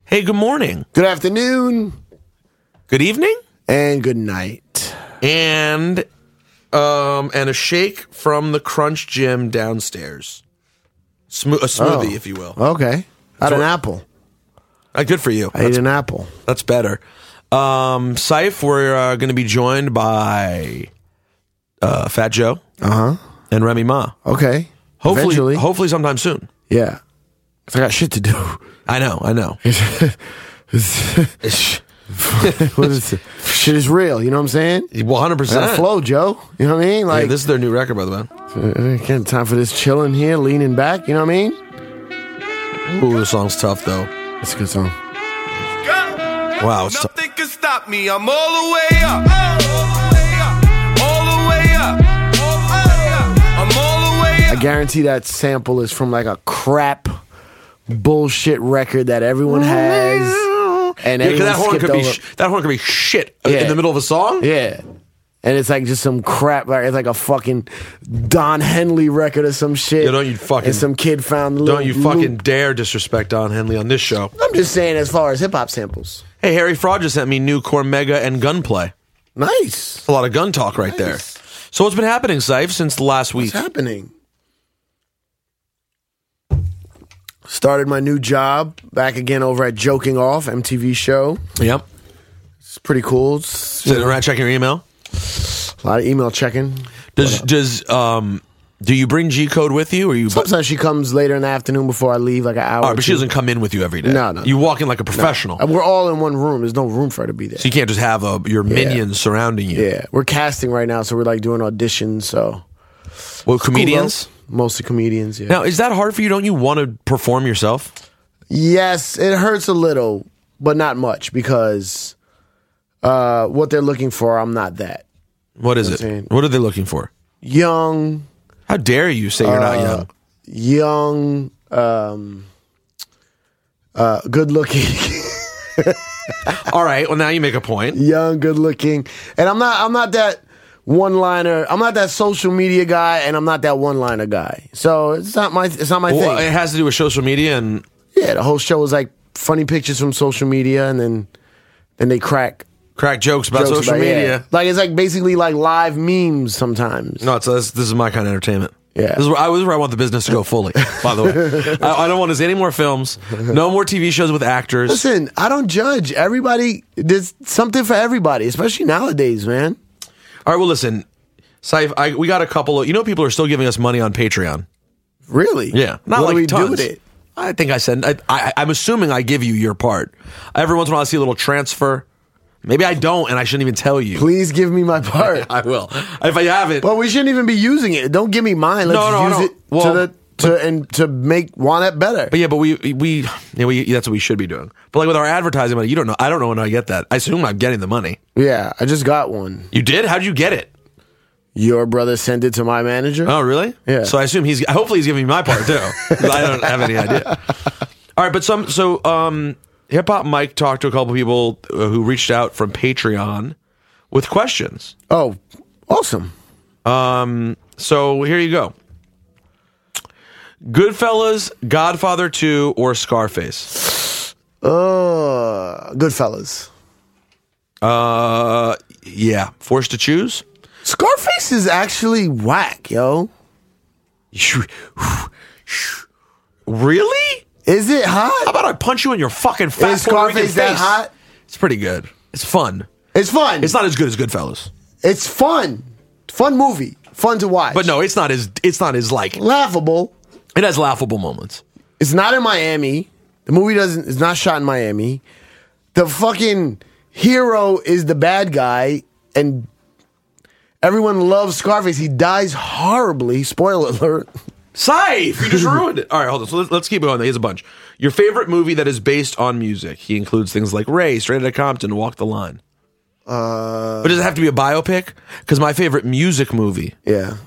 Hey, good morning. Good afternoon. Good evening. And good night. And a shake from the Crunch Gym downstairs. A smoothie, if you will. Okay. I had an apple. Good for you. I ate an apple. That's better. Saif, we're going to be joined by Fat Joe and Remy Ma. Okay. Hopefully sometime soon. Yeah. 'Cause I got shit to do. I know. What is it? Shit is real, you know what I'm saying? 100%. Gotta flow, Joe. You know what I mean? Yeah, this is their new record, by the way. Again, time for this chilling here, leaning back, you know what I mean? Ooh, the song's tough, though. It's a good song. Wow, it's tough. Nothing can stop me. I'm all the way up. All the way up. I'm all the way I up. guarantee that sample is from like a crap bullshit record that everyone has. And Yeah, 'cause that horn skipped over. that horn could be shit Yeah. in the middle of a song. Yeah. And it's like just some crap, like it's like a fucking Don Henley record or some shit. Yeah, don't you fucking- And some kid found the Don't you little fucking loop. dare disrespect Don Henley on this show. I'm just saying, as far as hip hop samples, Hey, Harry Fraud just sent me new Cormega and Gunplay. nice. A lot of gun talk right there. So what's been happening, Saif, since the last week? What's happening? Started my new job back again over at Joking Off MTV show. Yep. It's pretty cool. It's Sitting around checking your email. a lot of email checking. Do you bring G Code with you, or you? Sometimes she comes later in the afternoon before I leave, like an hour. All right, or but she two. doesn't come in with you every day. No. You walk in like a professional. We're all in one room. There's no room for her to be there. So you can't just have your minions surrounding you. Yeah, we're casting right now, so we're like doing auditions. So Well, comedians. Cool, mostly comedians. Yeah. Now, is that hard for you? Don't you want to perform yourself? Yes, it hurts a little, but not much because what they're looking for, I'm not that What is That's it? it. What are they looking for? young. How dare you say you're not young? Young, good looking, All right. Well, now you make a point. young, good looking, and I'm not that one liner. I'm not that social media guy, and I'm not that one liner guy. So it's not my Well, thing. it has to do with social media, and Yeah, the whole show was like funny pictures from social media, and then they crack crack jokes about jokes social about- yeah. media. Like it's like basically like live memes sometimes. No, this is my kind of entertainment. Yeah. This is where I want the business to go fully, by the way. I don't want to see any more films, no more TV shows with actors. Listen, I don't judge. Everybody, there's something for everybody, especially nowadays, man. All right, well, listen, Saif, we got a couple of, people are still giving us money on Patreon. Really? Yeah. Not what like do we tons. do with it? I think I said, I'm assuming I give you your part. Every once in a while I see a little transfer. Maybe I don't, and I shouldn't even tell you. Please give me my part. I will. If I haven't. But we shouldn't even be using it. Don't give me mine. Let's No. use it Well, to make Juanette better. But yeah, but we that's what we should be doing. But like with our advertising money, you don't know. I don't know when I get that. I assume I'm getting the money. Yeah, I just got one. You did? How'd you get it? Your brother sent it to my manager. Oh, really? Yeah. So I assume hopefully he's giving me my part too. 'Cause I don't have any idea. All right, but Hip Hop Mike talked to a couple people who reached out from Patreon with questions. Oh, awesome. So here you go. Goodfellas, Godfather 2, or Scarface? Goodfellas. Yeah. Forced to choose? Scarface is actually whack, yo. Really? Is it How hot? about I punch you in your fucking fat Is Puerto Rican Scarface that face? hot? It's pretty good. It's fun. It's fun. It's not as good as Goodfellas. It's fun. Fun movie. Fun to watch. But no, it's not as like, Laughable. it has laughable moments. It's not in Miami. The movie is not shot in Miami. The fucking hero is the bad guy, and everyone loves Scarface. He dies horribly. Spoiler alert. Safe! You just ruined it. All right, hold on. So let's keep going. Here's a bunch. Your favorite movie that is based on music. He includes things like Ray, Straight Outta Compton, Walk the Line. But does it have to be a biopic? Because my favorite music movie Yeah.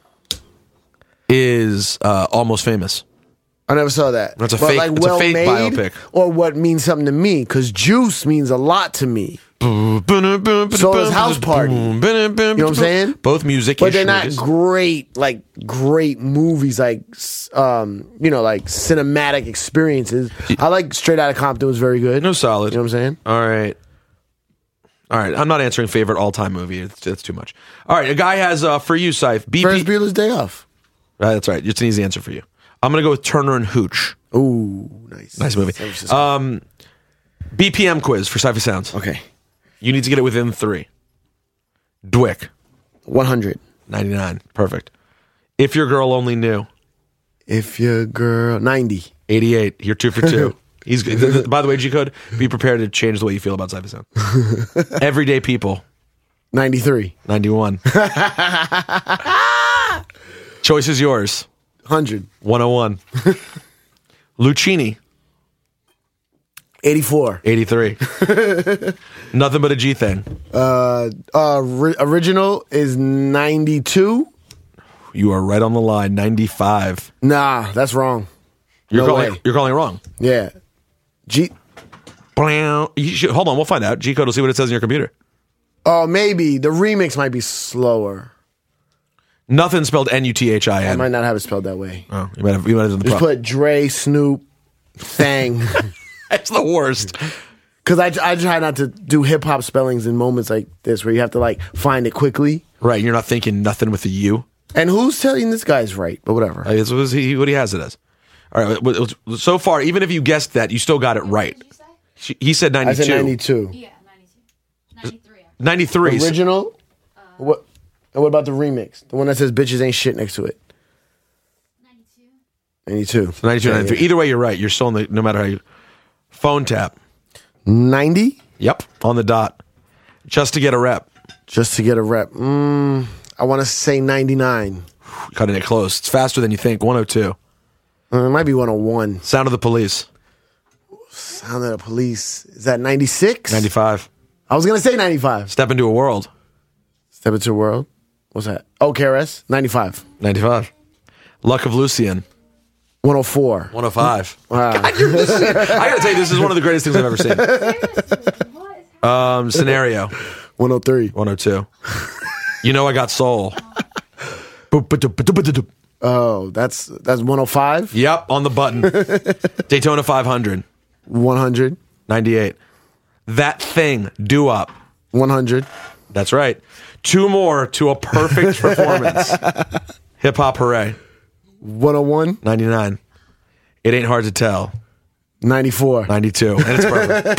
is Almost Famous. I never saw that. That's a But fake- it's a fake well-made, biopic. Or what means something to me, because Juice means a lot to me. So does House Party. You know what I'm saying? Both music, But they're not great movies, like like cinematic experiences. I like Straight Outta Compton was very good. No, solid. You know what I'm saying? All right. I'm not answering favorite all-time movie. That's too much. All right, a guy has for you, Syph. Ferris Bueller's Day Off. Right, that's right. It's an easy answer for you. I'm gonna go with Turner and Hooch. Ooh, nice Movie. BPM quiz for Cypher Sounds. Okay. You need to get it within 3. Dwick. 100. 99. Perfect. If Your Girl Only Knew. If Your Girl 90. 88. You're 2 for 2. He's good. By the way, G-Code, be prepared to change the way you feel about Cypher Sound. Everyday People. 93. 91. Choice is yours. 100. 101. Lucchini. 84. 83. Nothing but a G thing. Original is 92. You are right on the line. 95. Nah, that's wrong. You're No calling way. it wrong. Yeah. Hold on, we'll find out. G-Code will see what it says in your computer. Oh, maybe. The remix might be slower. Nothing spelled N-U-T-H-I-N. I might not have it spelled that way. Oh, you might have done the Just problem. put Dre, Snoop, Thang. That's the worst. Because I try not to do hip-hop spellings in moments like this where you have to, like, find it quickly. Right, you're not thinking nothing with a U. And who's telling this guy's right? But whatever. That's what he has it as. All right, so far, even if you guessed that, you still got it right. What did you say? He said 92. I said 92. Yeah, 92. 93. 93. Original? What? And what about the remix? The one that says bitches ain't shit next to it. 92. 92. 92, 93. Either way, you're right. You're still in the, no matter how you... Phone tap. 90? Yep, on the dot. Just to get a rep. Just to get a rep. I want to say 99. Cutting it close. It's faster than you think. 102. It might be 101. Sound of the Police. Sound of the Police. Is that 96? 95. I was going to say 95. Step Into a World. Step Into the World. What's that? Oh, KRS? 95. 95. Luck of Lucian. 104. 105. Wow. I gotta tell you, this is one of the greatest things I've ever seen. Scenario. 103. 102. You Know I Got Soul. Oh, that's 105? Yep, on the button. Daytona 500. 100. 98. That Thing. Do Up. 100. That's right. 2 more to a perfect performance. Hip Hop Hooray. 101. 99. It Ain't Hard to Tell. 94. 92. And it's perfect.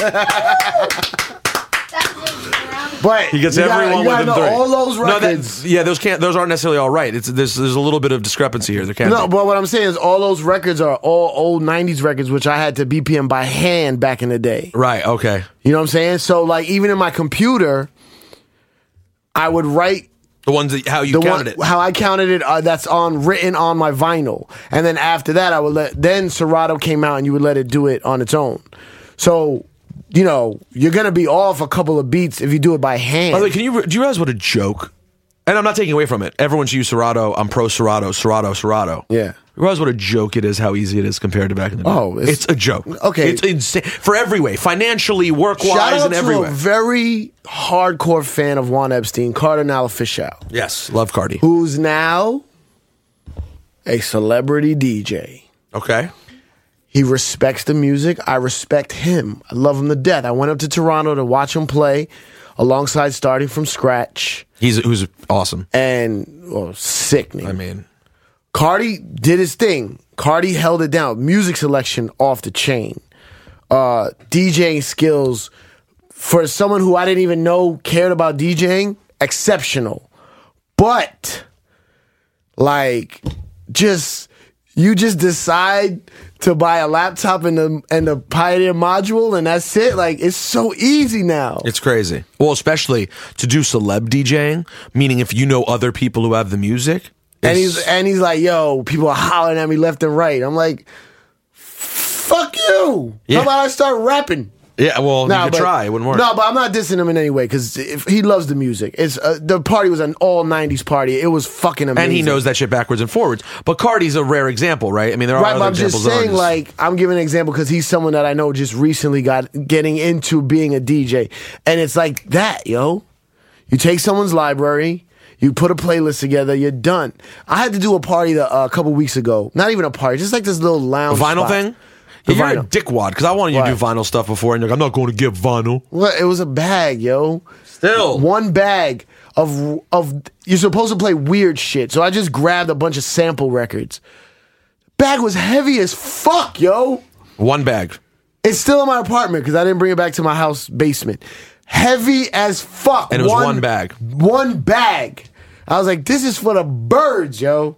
But He gets you everyone gotta within know 3. all those records. Those aren't necessarily all right. There's a little bit of discrepancy here. There can't No, be. but what I'm saying is all those records are all old 90s records, which I had to BPM by hand back in the day. Right, okay. You know what I'm saying? So, like, even in my computer, I would write The ones that, how you counted it. how I counted it. That's written on my vinyl, and then after that, I would then Serato came out, and you would let it do it on its own. So, you know, you're gonna be off a couple of beats if you do it by hand. By the way, do you realize what a joke? And I'm not taking away from it. Everyone should use Serato. I'm pro Serato. Serato. Yeah. You realize what a joke it is, how easy it is compared to back in the day? Oh, it's a joke. Okay. It's insane. For every way. Financially, Shout work-wise, out and every to way. a very hardcore fan of Juan Epstein, Cardinal Official, Yes. Love Cardi. who's now a celebrity DJ. Okay. He respects the music. I respect him. I love him to death. I went up to Toronto to watch him play alongside Starting From Scratch. Who's awesome. And, sickening. I mean, Cardi did his thing. Cardi held it down. Music selection off the chain. DJing skills for someone who I didn't even know cared about DJing, exceptional. But, like, you just decide to buy a laptop and the Pioneer module, and that's it. Like, it's so easy now. it's crazy. Well, especially to do celeb DJing, meaning if you know other people who have the music. And he's like, yo, people are hollering at me left and right. I'm like, fuck you. Yeah. How about I start rapping? Yeah, well, Nah, you could try. It wouldn't work. No, but I'm not dissing him in any way because if he loves the music. It's the party was an all '90s party. It was fucking amazing, And he knows that shit backwards and forwards. But Cardi's a rare example, right? I mean, there are Right, other but I'm just examples. that saying, aren't like, I'm giving an example because he's someone that I know just recently getting into being a DJ, and it's like that, yo. You take someone's library, you put a playlist together, you're done. I had to do a party a couple weeks ago. Not even a party, just like this little lounge vinyl spot. thing. The You're a vinyl. dickwad because I wanted you to do vinyl stuff before, and you're like, I'm not going to get vinyl. Well, it was a bag, yo. Still. One bag of you're supposed to play weird shit. So I just grabbed a bunch of sample records. Bag was heavy as fuck, yo. One bag. It's still in my apartment because I didn't bring it back to my house basement. Heavy as fuck. And it was one bag. One bag. I was like, this is for the birds, yo.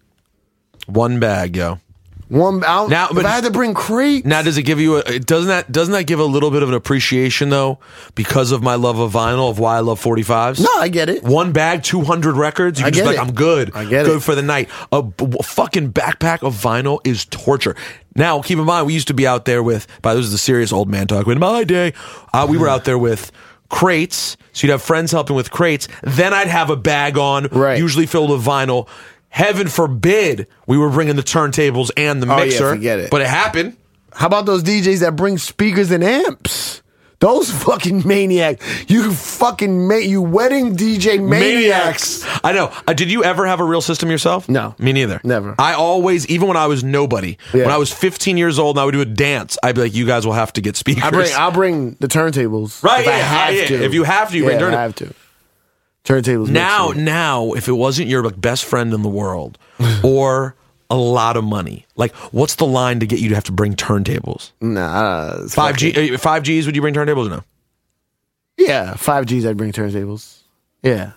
One bag, yo. Now, Now, if but- I had to bring crates. Now, does it give you doesn't that give a little bit of an appreciation though, because of my love of vinyl, of why I love 45s? No, I get it. One bag, 200 records. You I can just get be like, it. I'm good. I get good it. for the night. A fucking backpack of vinyl is torture. Now, keep in mind, we used to be out there with. This is the serious old man talk. In my day, we were out there with crates. So you'd have friends helping with crates. Then I'd have a bag on, Right. usually filled with vinyl. Heaven forbid we were bringing the turntables and the Oh, yeah, mixer. forget it. But it happened. How about those DJs that bring speakers and amps? Those fucking maniacs. You fucking you wedding DJ maniacs. I know. Did you ever have a real system yourself? No. Me neither. Never. I always, even when I was nobody, Yeah. when I was 15 years old and I would do a dance, I'd be like, you guys will have to get speakers. I'll bring the turntables. Right, If I yeah, have yeah. to. If you have to, you bring yeah, turnt- I have to. Turntables. Now, if it wasn't your like best friend in the world or a lot of money, like what's the line to get you to have to bring turntables? Nah. 5G, 5Gs, would you bring turntables or no? Yeah, 5Gs. I'd bring turntables. Yeah.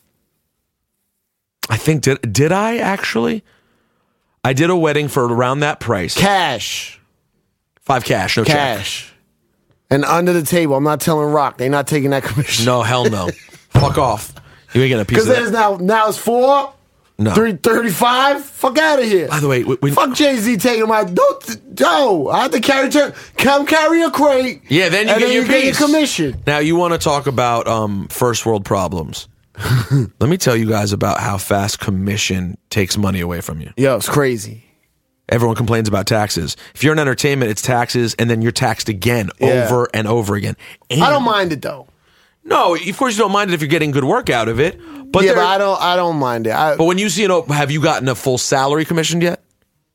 I think, did I actually? I did a wedding for around that price. Cash. 5 cash, no check. Cash. And under the table. I'm not telling Rock. They're not taking that commission. No, hell no. Fuck off. You ain't getting a piece Because of there's that. now it's 4. No. 335. Fuck out of here. By the way, when, Fuck Jay-Z taking my I have to come carry a crate. yeah, then you and get then your you get piece. your commission. Now you want to talk about first world problems. Let me tell you guys about how fast commission takes money away from you. Yo, it's crazy. Everyone complains about taxes. If you're in entertainment, it's taxes, and then you're taxed again Yeah. over and over again. And I don't mind it though. No, of course you don't mind it if you're getting good work out of it. But Yeah, there- but I don't mind it. But when you see have you gotten a full salary commissioned yet?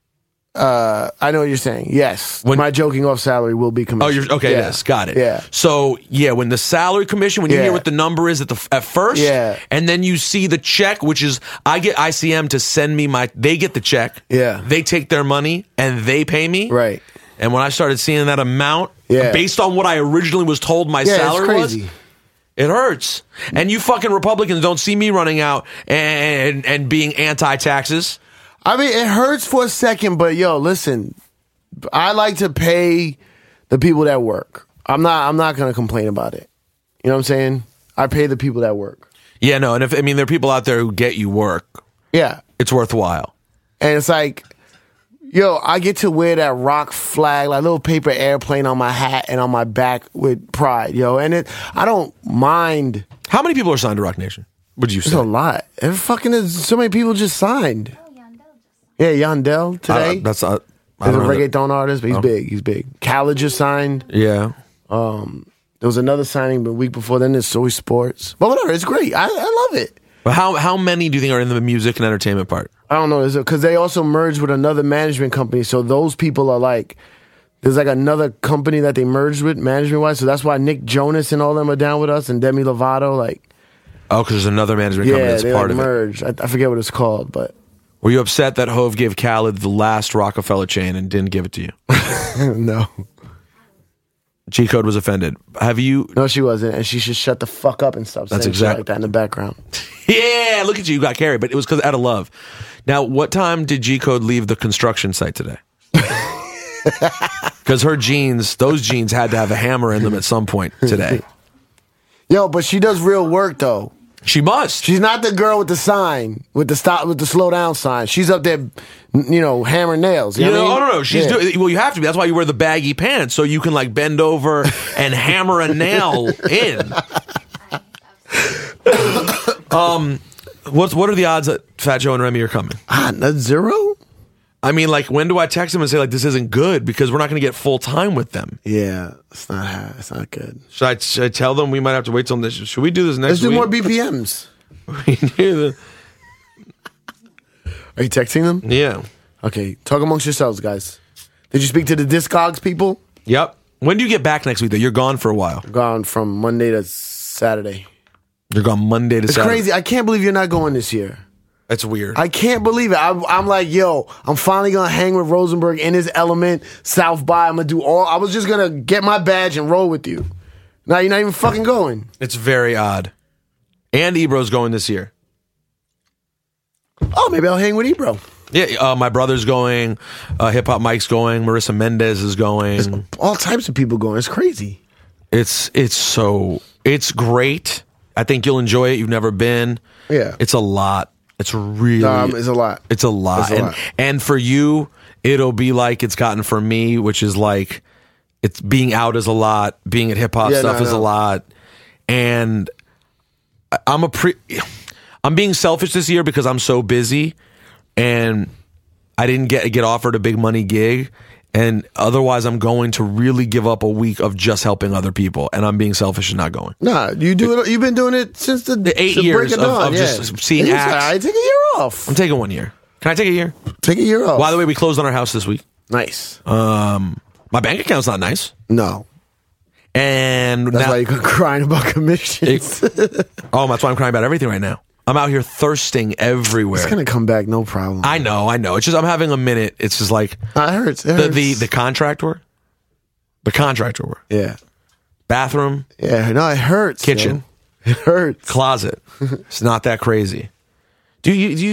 I know what you're saying. Yes. When- my joking off salary will be Oh, commissioned. you're okay. Yeah. Yes, got it. Yeah. So yeah, when the salary commission, when you Yeah. hear what the number is at first, Yeah. and then you see the check, which is I get ICM to send me they get the check, Yeah. they take their money and they pay me, Right. And when I started seeing that amount, Yeah. based on what I originally was told my Yeah, salary it's was, crazy. it hurts. And you fucking Republicans don't see me running out and being anti-taxes. I mean, it hurts for a second, but yo, listen, I like to pay the people that work. I'm not going to complain about it. You know what I'm saying? I pay the people that work. Yeah, no, and there are people out there who get you work. Yeah. It's worthwhile. And it's like, yo, I get to wear that rock flag, like little paper airplane on my hat and on my back with pride, yo. And I don't mind. How many people are signed to Rock Nation? Would you say? There's a lot. So many people just signed. Yeah, Yandel today. That's I He's a don't know that- reggaeton artist, but he's big. He's big. Khaled just signed. Yeah. There was another signing the week before then. There's Soy Sports. But whatever, it's great. I love it. But how many do you think are in the music and entertainment part? I don't know. Because they also merged with another management company. So those people are like, there's like another company that they merged with management-wise. So that's why Nick Jonas and all them are down with us and Demi Lovato. Like, Oh, because there's another management company yeah, that's they part like of it. merged. I forget what it's called, but Were you upset that Hove gave Khaled the last Rockefeller chain and didn't give it to you? no. G-Code was offended. Have you... No, she wasn't. And she should shut the fuck up and stop That's saying shit exact- like that in the background. Yeah, look at you. You got carried, but it was because out of love. Now, what time did G-Code leave the construction site today? Because those jeans had to have a hammer in them at some point today. Yo, but she does real work, though. She must. She's not the girl with the sign, with the slow down sign. She's up there, hammering nails. You know what I mean? No. She's doing. Well, you have to be. That's why you wear the baggy pants, so you can like bend over and hammer a nail in. What are the odds that Fat Joe and Remy are coming? Not 0. I mean, like, when do I text them and say like this isn't good because we're not going to get full time with them? Yeah, it's not good. Should I tell them we might have to wait till this? Should we do this next Let's do week? more BPMs. Are you texting them? Yeah. Okay, talk amongst yourselves, guys. Did you speak to the Discogs people? Yep. When do you get back next week? Though you're gone for a while. Gone from Monday to Saturday. You're gone Monday to It's Saturday. crazy. I can't believe you're not going this year. That's weird. I can't believe it. I'm like, yo, I'm finally gonna hang with Rosenberg in his element, South by. I'm gonna do all. I was just gonna get my badge and roll with you. Now you're not even fucking going. It's very odd. And Ebro's going this year. Oh, maybe I'll hang with Ebro. Yeah, my brother's going. Hip Hop Mike's going. Marissa Mendez is going. All types of people going. It's crazy. It's great. I think you'll enjoy it. You've never been. Yeah. It's a lot. It's really. It's a lot. It's a lot. It's a lot. And for you, it'll be like it's gotten for me, which is like it's being out is a lot. Being at hip hop stuff is a lot. And I'm being selfish this year because I'm so busy, and I didn't get offered a big money gig. And otherwise, I'm going to really give up a week of just helping other people, and I'm being selfish and not going. Nah, you do it. You've been doing it since the 8 the years break of dawn, just seeing acts. I take a year off. I'm taking 1 year. Can I take a year? Take a year off. By the way, we closed on our house this week. Nice. My bank account's not nice, No, and that's now, why you're crying about commissions. that's why I'm crying about everything right now. I'm out here thirsting everywhere. It's gonna come back, no problem. I know. It's just I'm having a minute. It's just like It hurts. It hurts. the contract work, the contractor work, Yeah. bathroom, Yeah. No, it hurts. Kitchen. yo. It hurts. closet. It's not that crazy. Have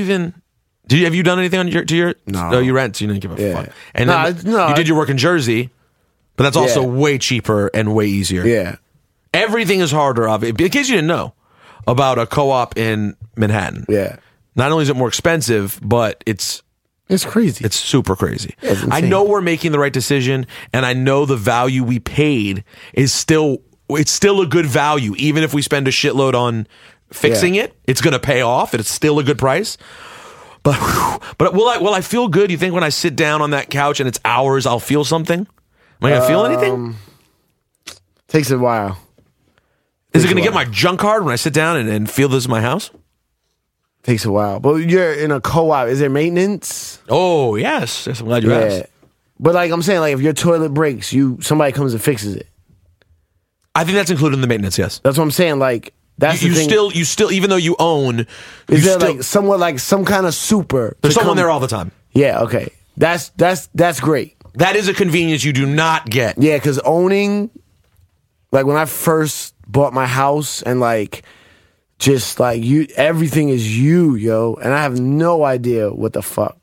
you done anything on your? No. No, you rent. So you didn't give a Yeah. fuck. And No, then you did your work in Jersey, but that's also Yeah. way cheaper and way easier. Yeah. Everything is harder. In case you didn't know about a co-op in Manhattan. Yeah. Not only is it more expensive, but it's crazy. It's super crazy. It's insane. I know we're making the right decision, and I know the value we paid is still a good value, even if we spend a shitload on fixing it. It's going to pay off, and it's still a good price. But will I feel good? You think when I sit down on that couch and it's hours, I'll feel something? Am I going to feel anything? Takes a while. Is it going to get my junk hard when I sit down and feel this is my house? Takes a while. But you're in a co-op. Is there maintenance? Oh, yes. I'm glad you asked. But like I'm saying, like if your toilet breaks, somebody comes and fixes it. I think that's included in the maintenance, yes. That's what I'm saying. Like that's You the thing. still, even though you own, Is there still, like somewhat like some kind of super? there's to someone come- there all the time. Yeah. Okay. That's great. That is a convenience you do not get. Yeah, because owning, like when I first bought my house and like just like everything is yo, and I have no idea what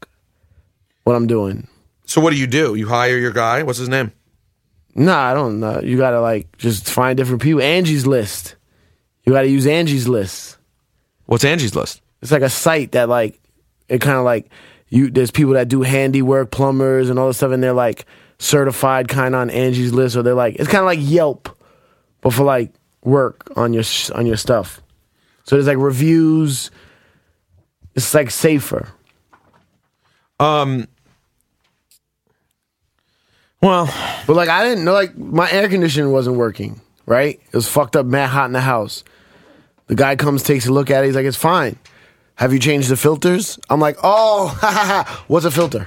I'm doing. So what do? You hire your guy? What's his name? Nah, I don't know. You gotta like just find different people. Angie's List. You gotta use Angie's List. What's Angie's List? It's like a site that like it kind of like there's people that do handiwork, plumbers, and all this stuff, and they're like certified kind of on Angie's List, or they're like it's kind of like Yelp, but for like work on your stuff. So there's like reviews. It's like safer. Well, But like I didn't know, like my air conditioning wasn't working. Right? It was fucked up, mad hot in the house. The guy comes, takes a look at it. He's like, "It's fine. Have you changed the filters?" I'm like, "Oh, what's a filter?"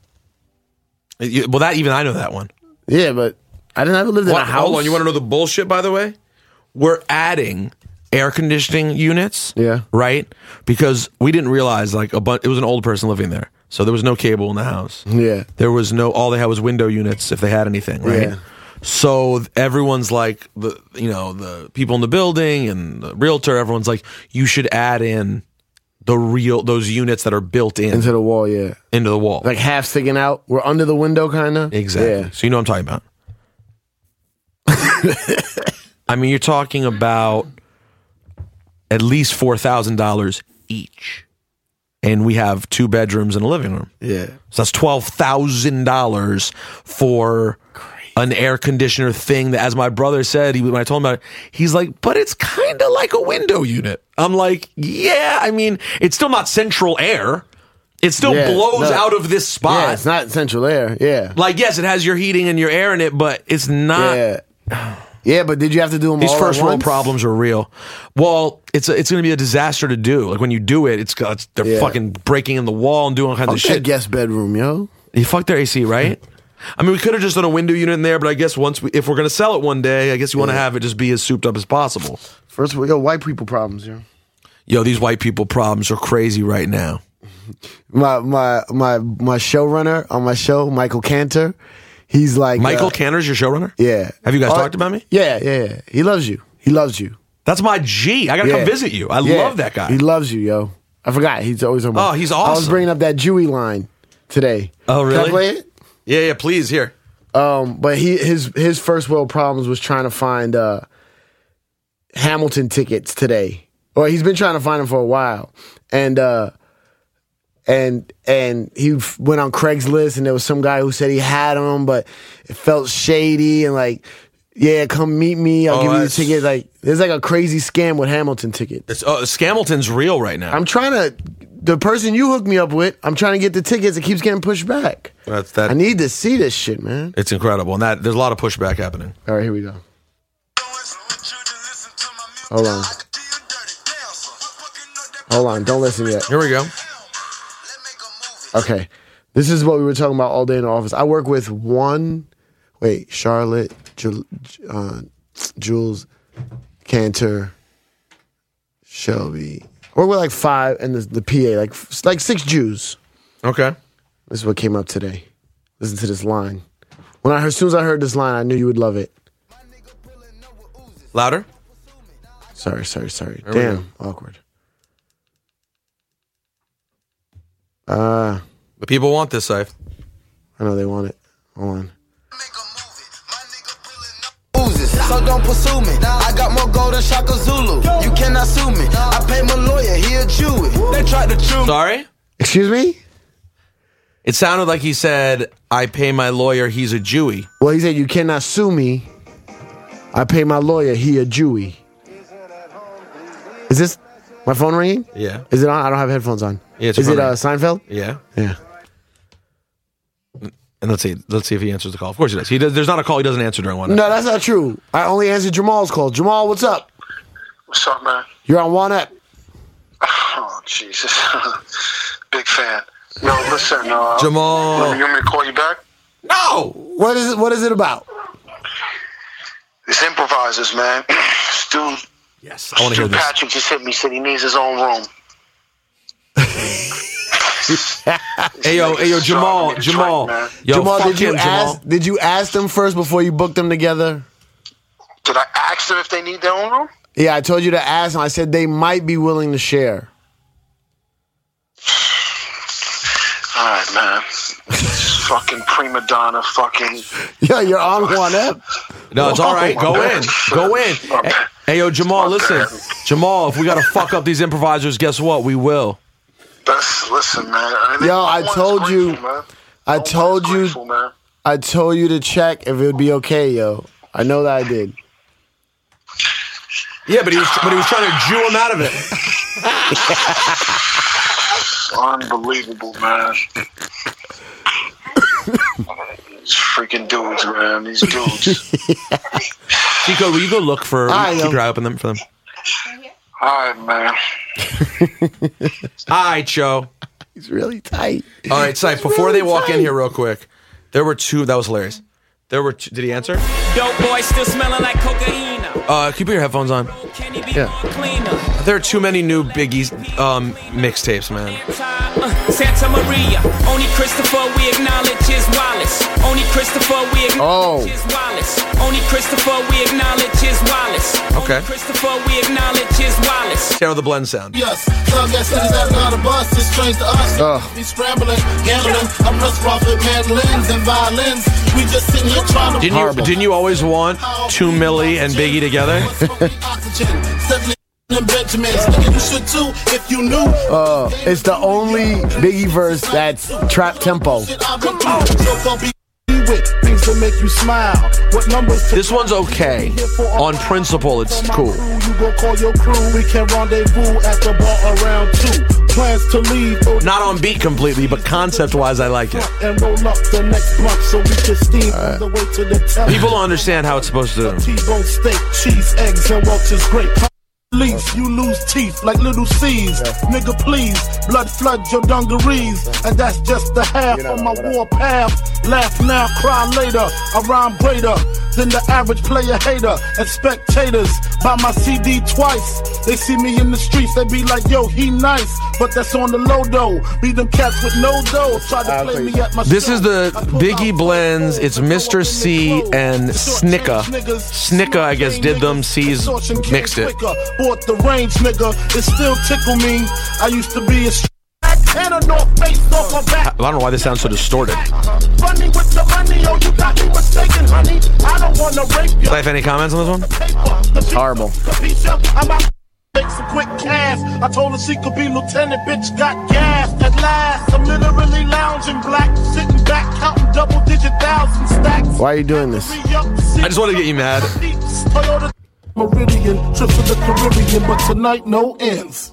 that even I know that one. Yeah, but I didn't ever live in a house. Hold on, you want to know the bullshit? By the way, we're adding air conditioning units. Yeah. right. Because we didn't realize like it was an old person living there, so there was no cable in the house. Yeah. There was all they had was window units if they had anything. Right. Yeah. So everyone's like the people in the building and the realtor. Everyone's like, you should add in those units that are built Into the wall, yeah. into the wall. Like half sticking out. We're under the window, kind of. Exactly. Yeah. So you know what I'm talking about. I mean, you're talking about at least $4,000 each. And we have 2 bedrooms and a living room. Yeah. So that's $12,000 for an air conditioner thing that, as my brother said, when I told him about it, he's like, but it's kind of like a window unit. I'm like, yeah, I mean, it's still not central air. It still blows out of this spot. Yeah, it's not central air. Yeah. Like, yes, it has your heating and your air in it, but it's not. Yeah. Yeah, but did you have to do them These all first at world once? problems are real. Well, it's going to be a disaster to do. Like when you do it, they're fucking breaking in the wall and doing all kinds of Fuck shit. that guest bedroom, yo. You fucked their AC, right? I mean, we could have just done a window unit in there, but I guess if we're going to sell it one day, I guess you want to have it just be as souped up as possible. First of all, yo, white people problems, yo. Yo, these white people problems are crazy right now. My showrunner on my show, Michael Cantor, he's like Michael Cantor's your showrunner? Yeah. Have you guys talked about me? Yeah. He loves you. He loves you. That's my G. I got to come visit you. I love that guy. He loves you, yo. I forgot. He's always on. Oh, he's awesome. I was bringing up that Jewy line today. Oh, really? Can I play it? Yeah, please, here. But his first world problems was trying to find Hamilton tickets today. Or he's been trying to find them for a while. And he went on Craigslist and there was some guy who said he had them, but it felt shady and like, yeah, come meet me. I'll give you the ticket. Like, there's like a crazy scam with Hamilton tickets. Scamilton's real right now. The person you hooked me up with, I'm trying to get the tickets. It keeps getting pushed back. I need to see this shit, man. It's incredible. And there's a lot of pushback happening. All right, here we go. Hold on. Don't listen yet. Here we go. Okay. This is what we were talking about all day in the office. I work with Charlotte, Jules, Cantor, Shelby. Or we're like 5 and the PA, like 6 Jews. Okay. This is what came up today. Listen to this line. As soon as I heard this line, I knew you would love it. Louder? Sorry. Damn, awkward. The people want this, Saif. I know they want it. Hold on. So don't pursue me. I got more gold than Shaka Zulu. You cannot sue me. I pay my lawyer, he a Jew. They tried to chew. Sorry? Excuse me? It sounded like he said, I pay my lawyer, he's a Jewy. Well, he said, you cannot sue me. I pay my lawyer, he a Jewy. Is this my phone ringing? Yeah. Is it on? I don't have headphones on. Yeah, it's Is it ringing. Seinfeld? Yeah. Yeah. And let's see if he answers the call. Of course he does. There's not a call he doesn't answer during one. No, that's not true. I only answered Jamal's call. Jamal, what's up? What's up, man? You're on One Up. Oh, Jesus. Big fan. Yo, listen, Jamal. You want me to call you back? No! What is it about? This improvisers, man. Stu Yes, I want to hear this. Patrick just hit me, said he needs his own room. Hey yo, Jamal. Yo, Jamal, fuck him, Jamal. Did you ask them first before you booked them together? Did I ask them if they need their own room? Yeah, I told you to ask them. I said they might be willing to share. All right, man. Fucking prima donna, fucking. Yeah, you're on One Up. No, it's all right. Go in. Okay. Hey, yo, Jamal, My listen. bad. Jamal, if we got to fuck up these improvisers, guess what? We will. Listen, man. Yo, I told you- I told you- Grateful, man. I told you to check if it would be okay, yo. I know that I did. Yeah, but he was trying to Jew him out of it. Unbelievable, man. These freaking dudes, man. These dudes. Chico, will you go look for? I Keep know. your eye open for them. All right, man. All right, Joe. He's really tight. All right, Syfe, before they walk in here real quick, there were 2, that was hilarious. There were 2, did he answer? Dope boy still smelling like cocaine. Can you put your headphones on? Can he be Yeah. more cleaner? There are too many new Biggie's mixtapes, man. Santa Maria. Only Christopher we acknowledge his Wallace. Only Christopher we acknowledge his Wallace. Only Christopher we acknowledge his Wallace. Okay. Only Christopher we acknowledge his Wallace. Hear how the blend sound. Yes, some got cities that not a bus, it's strange to us. Be scrambling, gambling, I'm rust profit, mandolins and violins. We just sitting here trying to Didn't you always want 2 Milli and Biggie together? Benjamins. Nigga, you should too if you knew. It's the only Biggie verse that's trap tempo. Things that make you smile. What numbers? This one's okay. On principle, it's cool. You go call your crew. We can rendezvous at the bar around 2. Plans to leave. Not on beat completely, but concept-wise, I like it. And roll up the next blunt so we can steam on the way to the tele. People don't understand how it's supposed to. T-bone steak, cheese, eggs, and Welch's grape. Least you lose teeth like little C's. Nigga, please, blood flood your dungarees. And that's just the half of my war path. Laugh now, cry later. I rhyme greater than the average player hater. And spectators buy my CD twice. They see me in the streets, they be like, yo, he nice. But that's on the low dough. Be them cats with no dough. Try to play me at my This show. is the Biggie blends. It's Mr. C and Snicka. Snicka, I guess, did them. C's mixed it. Bought the range, nigga. It still tickle me. I used to be a and a north face off my back. I don't know why this sounds so distorted. Funny with the money, oh, you got me mistaken, honey. I don't want to rape you. Life, any comments on this one? It's horrible. I'm out make some quick cash. I told her she could be lieutenant, bitch got gas. At last, I'm literally lounging black, sitting back, counting double-digit thousand stacks. Why are you doing this? I just want to get you mad. Toyota Meridian, trips to the Caribbean, but tonight no ends.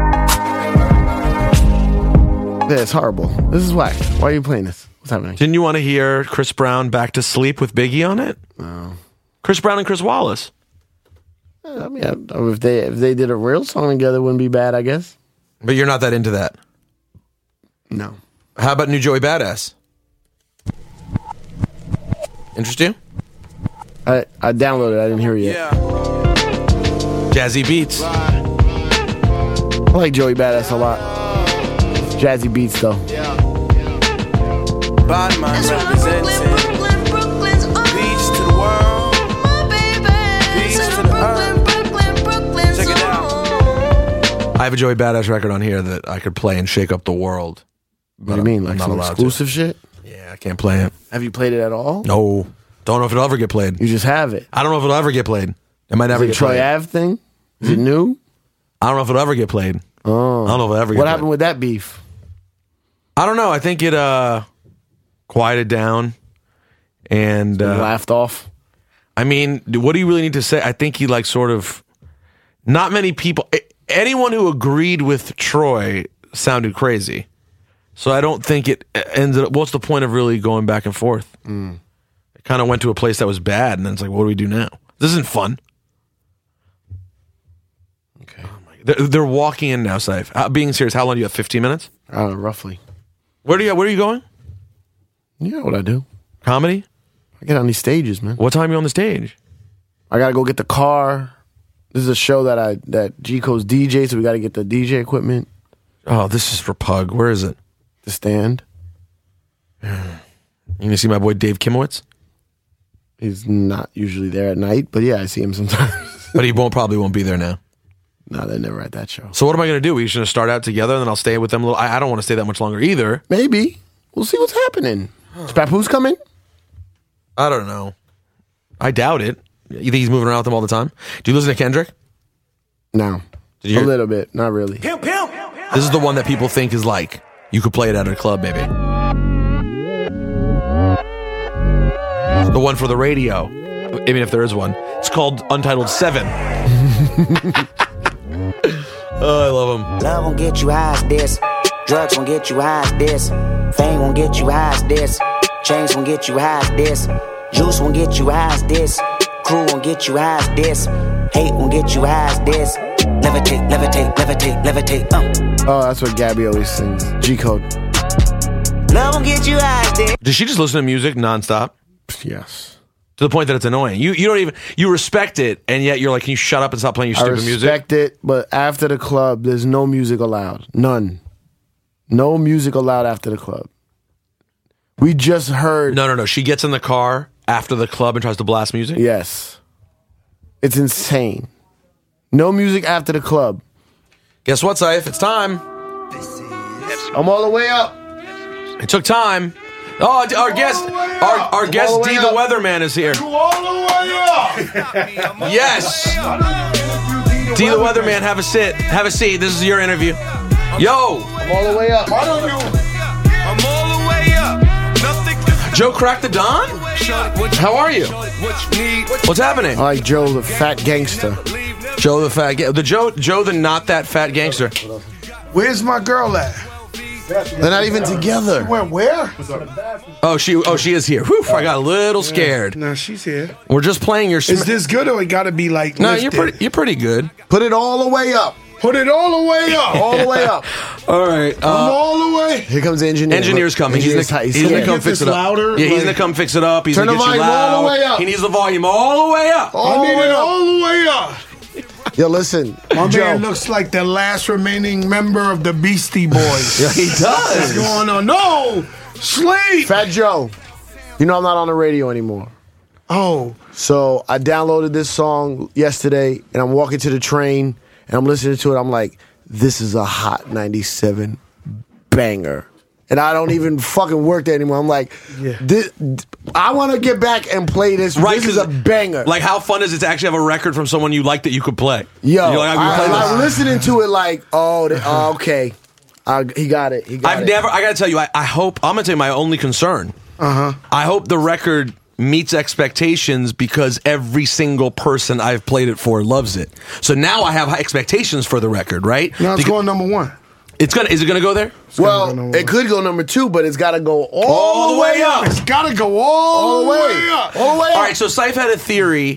Yeah, it's horrible. This is whack. Why are you playing this? What's happening? Didn't you want to hear Chris Brown Back to Sleep with Biggie on it? No. Chris Brown and Chris Wallace. I mean, if they did a real song together, it wouldn't be bad, I guess. But you're not that into that. No. How about New Joey Badass? Interest you? I downloaded it. I didn't hear it yet. Jazzy Beats. I like Joey Badass a lot. Jazzy beats, though. Bad man representing. Brooklyn's on. Beach to the world. My baby. Beach Said to the earth. Brooklyn's Check it out. on. I have a Joey Badass record on here that I could play and shake up the world. What do you mean? I'm Like not some allowed exclusive shit? Yeah, I can't play it. Have you played it at all? No. Don't know if it'll ever get played. You just have it. I don't know if it'll ever get played. It might never Is it get a Troy played. Ave thing? Is it new? I don't know if it'll ever get played. Oh. I don't know if it'll ever get What played. happened with that beef? I don't know. I think it quieted down. And Laughed off? I mean, what do you really need to say? I think he like sort of, not many people, anyone who agreed with Troy sounded crazy. So I don't think it ended up, what's the point of really going back and forth? It kind of went to a place that was bad, and then it's like, what do we do now? This isn't fun. Okay. They're walking in now, Saif. Being serious, how long do you have? 15 minutes? I don't know, roughly. Where are you going? You know what I do. Comedy? I get on these stages, man. What time are you on the stage? I gotta go get the car. This is a show that G-Co's DJ, so we gotta get the DJ equipment, Oh, this is for Pug. Where is it? the stand. You gonna see my boy Dave Kimowitz? He's not usually there at night, but yeah, I see him sometimes. But he probably won't be there now. No, they're never at that show. So what am I going to do? We just going to start out together, and then I'll stay with them a little. I don't want to stay that much longer either. Maybe. We'll see what's happening. Is Papoose coming? I don't know. I doubt it. You think he's moving around with them all the time? Do you listen to Kendrick? No. Did you A hear- little bit. Not really. This is the one that people think is like, you could play it at a club, maybe. The one for the radio. I mean, if there is one. It's called Untitled 7. Oh, I love him. Love won't get you high as this. Drugs won't get you high as this. Fame won't get you high as this. Chains won't get you high as this. Juice won't get you high as this. Crew won't get you high as this. Hate won't get you high as this. Levitate, levitate, levitate, levitate. Oh, that's what Gabby always sings. G-Code. Love won't get you high as this. Does she just listen to music nonstop? Yes. To the point that it's annoying. You don't even, you respect it, and yet you're like, can you shut up and stop playing your I stupid music? respect it, but after the club, there's no music allowed. None. No music allowed after the club. We just heard. No. She gets in the car after the club and tries to blast music? Yes. It's insane. No music after the club. Guess what, Saif? It's time. I'm all the way up. It took time. Oh, our guest D the Weatherman is here. All the way up. Yes. D the Weatherman, have a sit. Have a seat. This is your interview. Yo! I'm all the way up. Why don't you? I'm all the way up. Nothing can Joe Crack the Don? How are you? what you need. What's happening? I like Joe, the fat gangster. Joe the fat Joe the not that fat gangster. Where's my girl at? They're not even together. Went where? Oh, she is here. Whew, I got a little scared. No, she's here. We're just playing your. Is this good or it got to be like? No, lifted? you're pretty good. Put it all the way up. Put it all the way up. All the way up. All right. I'm all the way. Here comes the engineer. Engineer's coming. He's gonna Can come we fix get it up. this louder? Yeah, he's Like- gonna come fix it up. He's Turn gonna the get you volume loud. all the way up. He needs the volume all the way up. I need it all the way up. Yo, listen. My Joe. man looks like the last remaining member of the Beastie Boys. Yeah, he What's does. going on? No! Sleep! Fat Joe. You know I'm not on the radio anymore. Oh. So I downloaded this song yesterday, and I'm walking to the train, and I'm listening to it. I'm like, this is a hot 97 banger. And I don't even fucking work there anymore. I'm like, I want to get back and play this. Right, This is a banger. Like, how fun is it to actually have a record from someone you like that you could play? Yo, You're like, I can play I'm this. listening to it like, okay. He got it. He got it. I gotta tell you, I hope, I'm gonna tell you my only concern. I hope the record meets expectations because every single person I've played it for loves it. So now I have high expectations for the record, right? Now it's Because going number one. is it gonna go there? Well, it could go number 2, but it's got to go all the way up. It's got to go all the way up. All the way up. All right, so Syph had a theory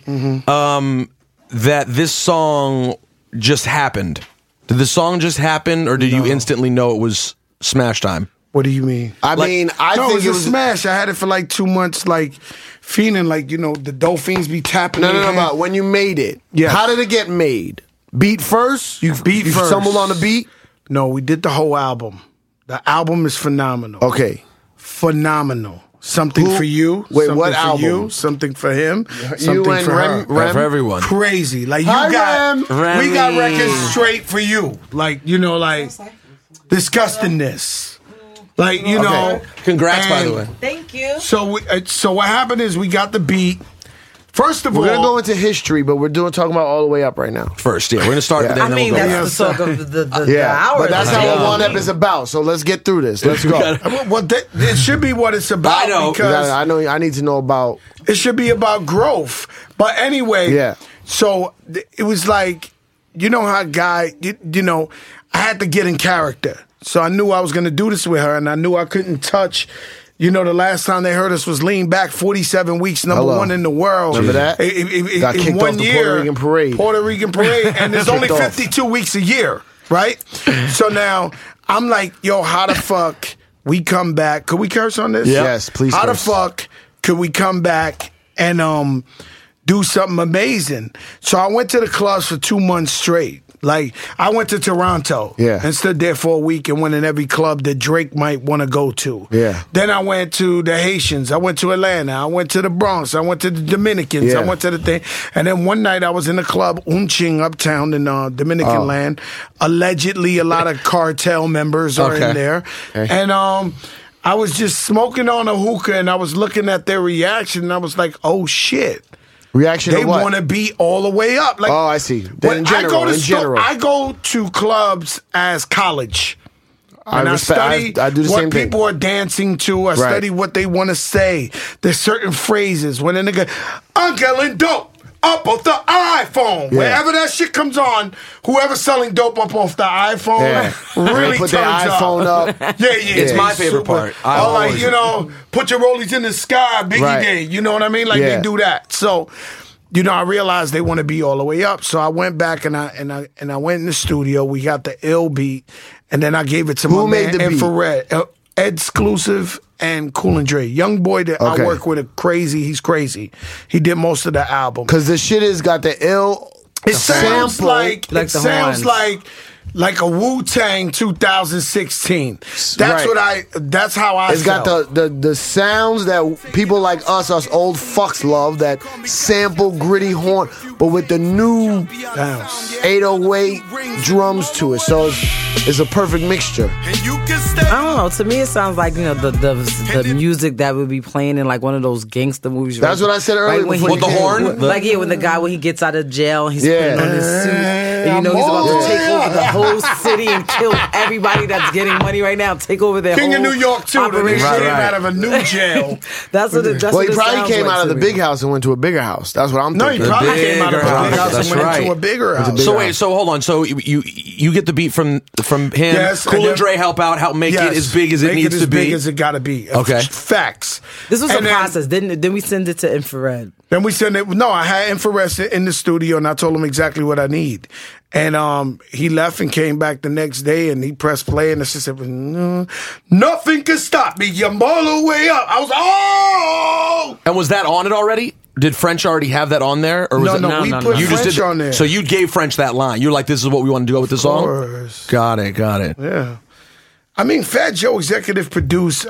that this song just happened. Did the song just happen, or did you instantly know it was smash time? What do you mean? I Like- mean, I No, think it was a smash. I had it for like 2 months, like feeling like, you know, the Dolphins be tapping. No, their hand. but when you made it, Yes. how did it get made? Beat first? You first. stumbled on the beat? No, we did the whole album. The album is phenomenal. Okay. Phenomenal. Something Who- for you. Wait, something what for album? You, something for him. Something You and for her. Rem? For everyone. Crazy. Like you Hi, got Rem. we got Remy. records straight for you. Like, you know, like disgustingness. Like, you know. Congrats, by and the way. Thank you. So what happened is we got the beat. First of We're all, going to go into history, but we're talking about all the way up right now. First, yeah, we're gonna start with that. I and then mean, we'll go. that's the song of the hour. But that's that how they one need. ep is about. So let's get through this. Let's go. it should be what it's about. I know. Because I know. I need to know about. it should be about growth. But anyway, Yeah. So it was like, you know how you know, I had to get in character. So I knew I was going to do this with her, and I knew I couldn't touch. You know, the last time they heard us was Lean Back, 47 weeks, number Hello. one in the world. Remember that? Got in kicked one off the year, Puerto Rican parade. Puerto Rican parade, and there's only Kicked off. 52 weeks a year, right? So now I'm like, yo, how the fuck we come back? Could we curse on this? Yes, please How curse. the fuck could we come back and do something amazing? So I went to the clubs for 2 months straight. Like, I went to Toronto and stood there for a week and went in every club that Drake might want to go to. Yeah. Then I went to the Haitians. I went to Atlanta. I went to the Bronx. I went to the Dominicans. Yeah. I went to the thing. And then one night I was in the club, Unching, uptown in Dominican land. Allegedly, a lot of cartel members are in there. Okay. And I was just smoking on a hookah and I was looking at their reaction and I was like, oh shit. Reaction They to what? want to be all the way up. Like, Oh, I see. Then when in general, I go to clubs as college. I And I respect- study I do the what same thing. people are dancing to. I Right. study what they want to say. There's certain phrases. When a nigga, I'm selling dope up off the iPhone. Yeah. Wherever that shit comes on, whoever's selling dope up off the iPhone really They put turns their iPhone up. Yeah. It's my favorite part. I Or like, always- you know, put your rollies in the sky, Biggie Right. Day. You know what I mean? Like Yeah. they do that. So, you know, I realized they want to be all the way up. So I went back and I went in the studio. We got the ill beat, and then I gave it to Who my made man the beat? Infrared, Exclusive, and Cool and Dre. Young boy that Okay. I work with, he's crazy. He did most of the album. Because the shit has got the ill. It sounds sample. like Like it the sounds horns. like a Wu-Tang 2016. That's Right. that's how I It's got felt. the sounds that people like us old fucks love, that sample gritty horn, but with the new Bounce. 808 drums to it. So it's a perfect mixture. I don't know. To me, it sounds like, you know, the music that would be playing in like one of those gangster movies. That's what I said earlier When before With the horn? Like, yeah, when the guy, when he gets out of jail, he's putting on his suit. And you know he's about to take Yeah. over the whole city and kill everybody that's getting money right now. Take over their King whole of New York too. Then they operation. came out of a new jail. That's what it. That's Well, he what it probably sounds came like out of to the me. big house and went to a bigger house. That's what I'm No, he thinking. probably came out of a bigger big house. house That's and went right. to a bigger house. So wait, so hold on. So you get the beat from him. Yes, Cool and and Dre help make it as big as it Make needs as to be. big as it gotta be. Okay. Facts. This was And a then- process. Then we send it to Infrared. Then we sent it. No, I had Infrared in the studio, and I told him exactly what I need. And he left and came back the next day, and he pressed play, and the shit said, "No, nothing can stop me. I'm all the way up." I was oh. And was that on it already? Did French already have that on there, or was No, it, no, we put you just French did on there. So you gave French that line. You're like, this is what we want to do with the song. course. Got it. Yeah. I mean, Fat Joe executive produced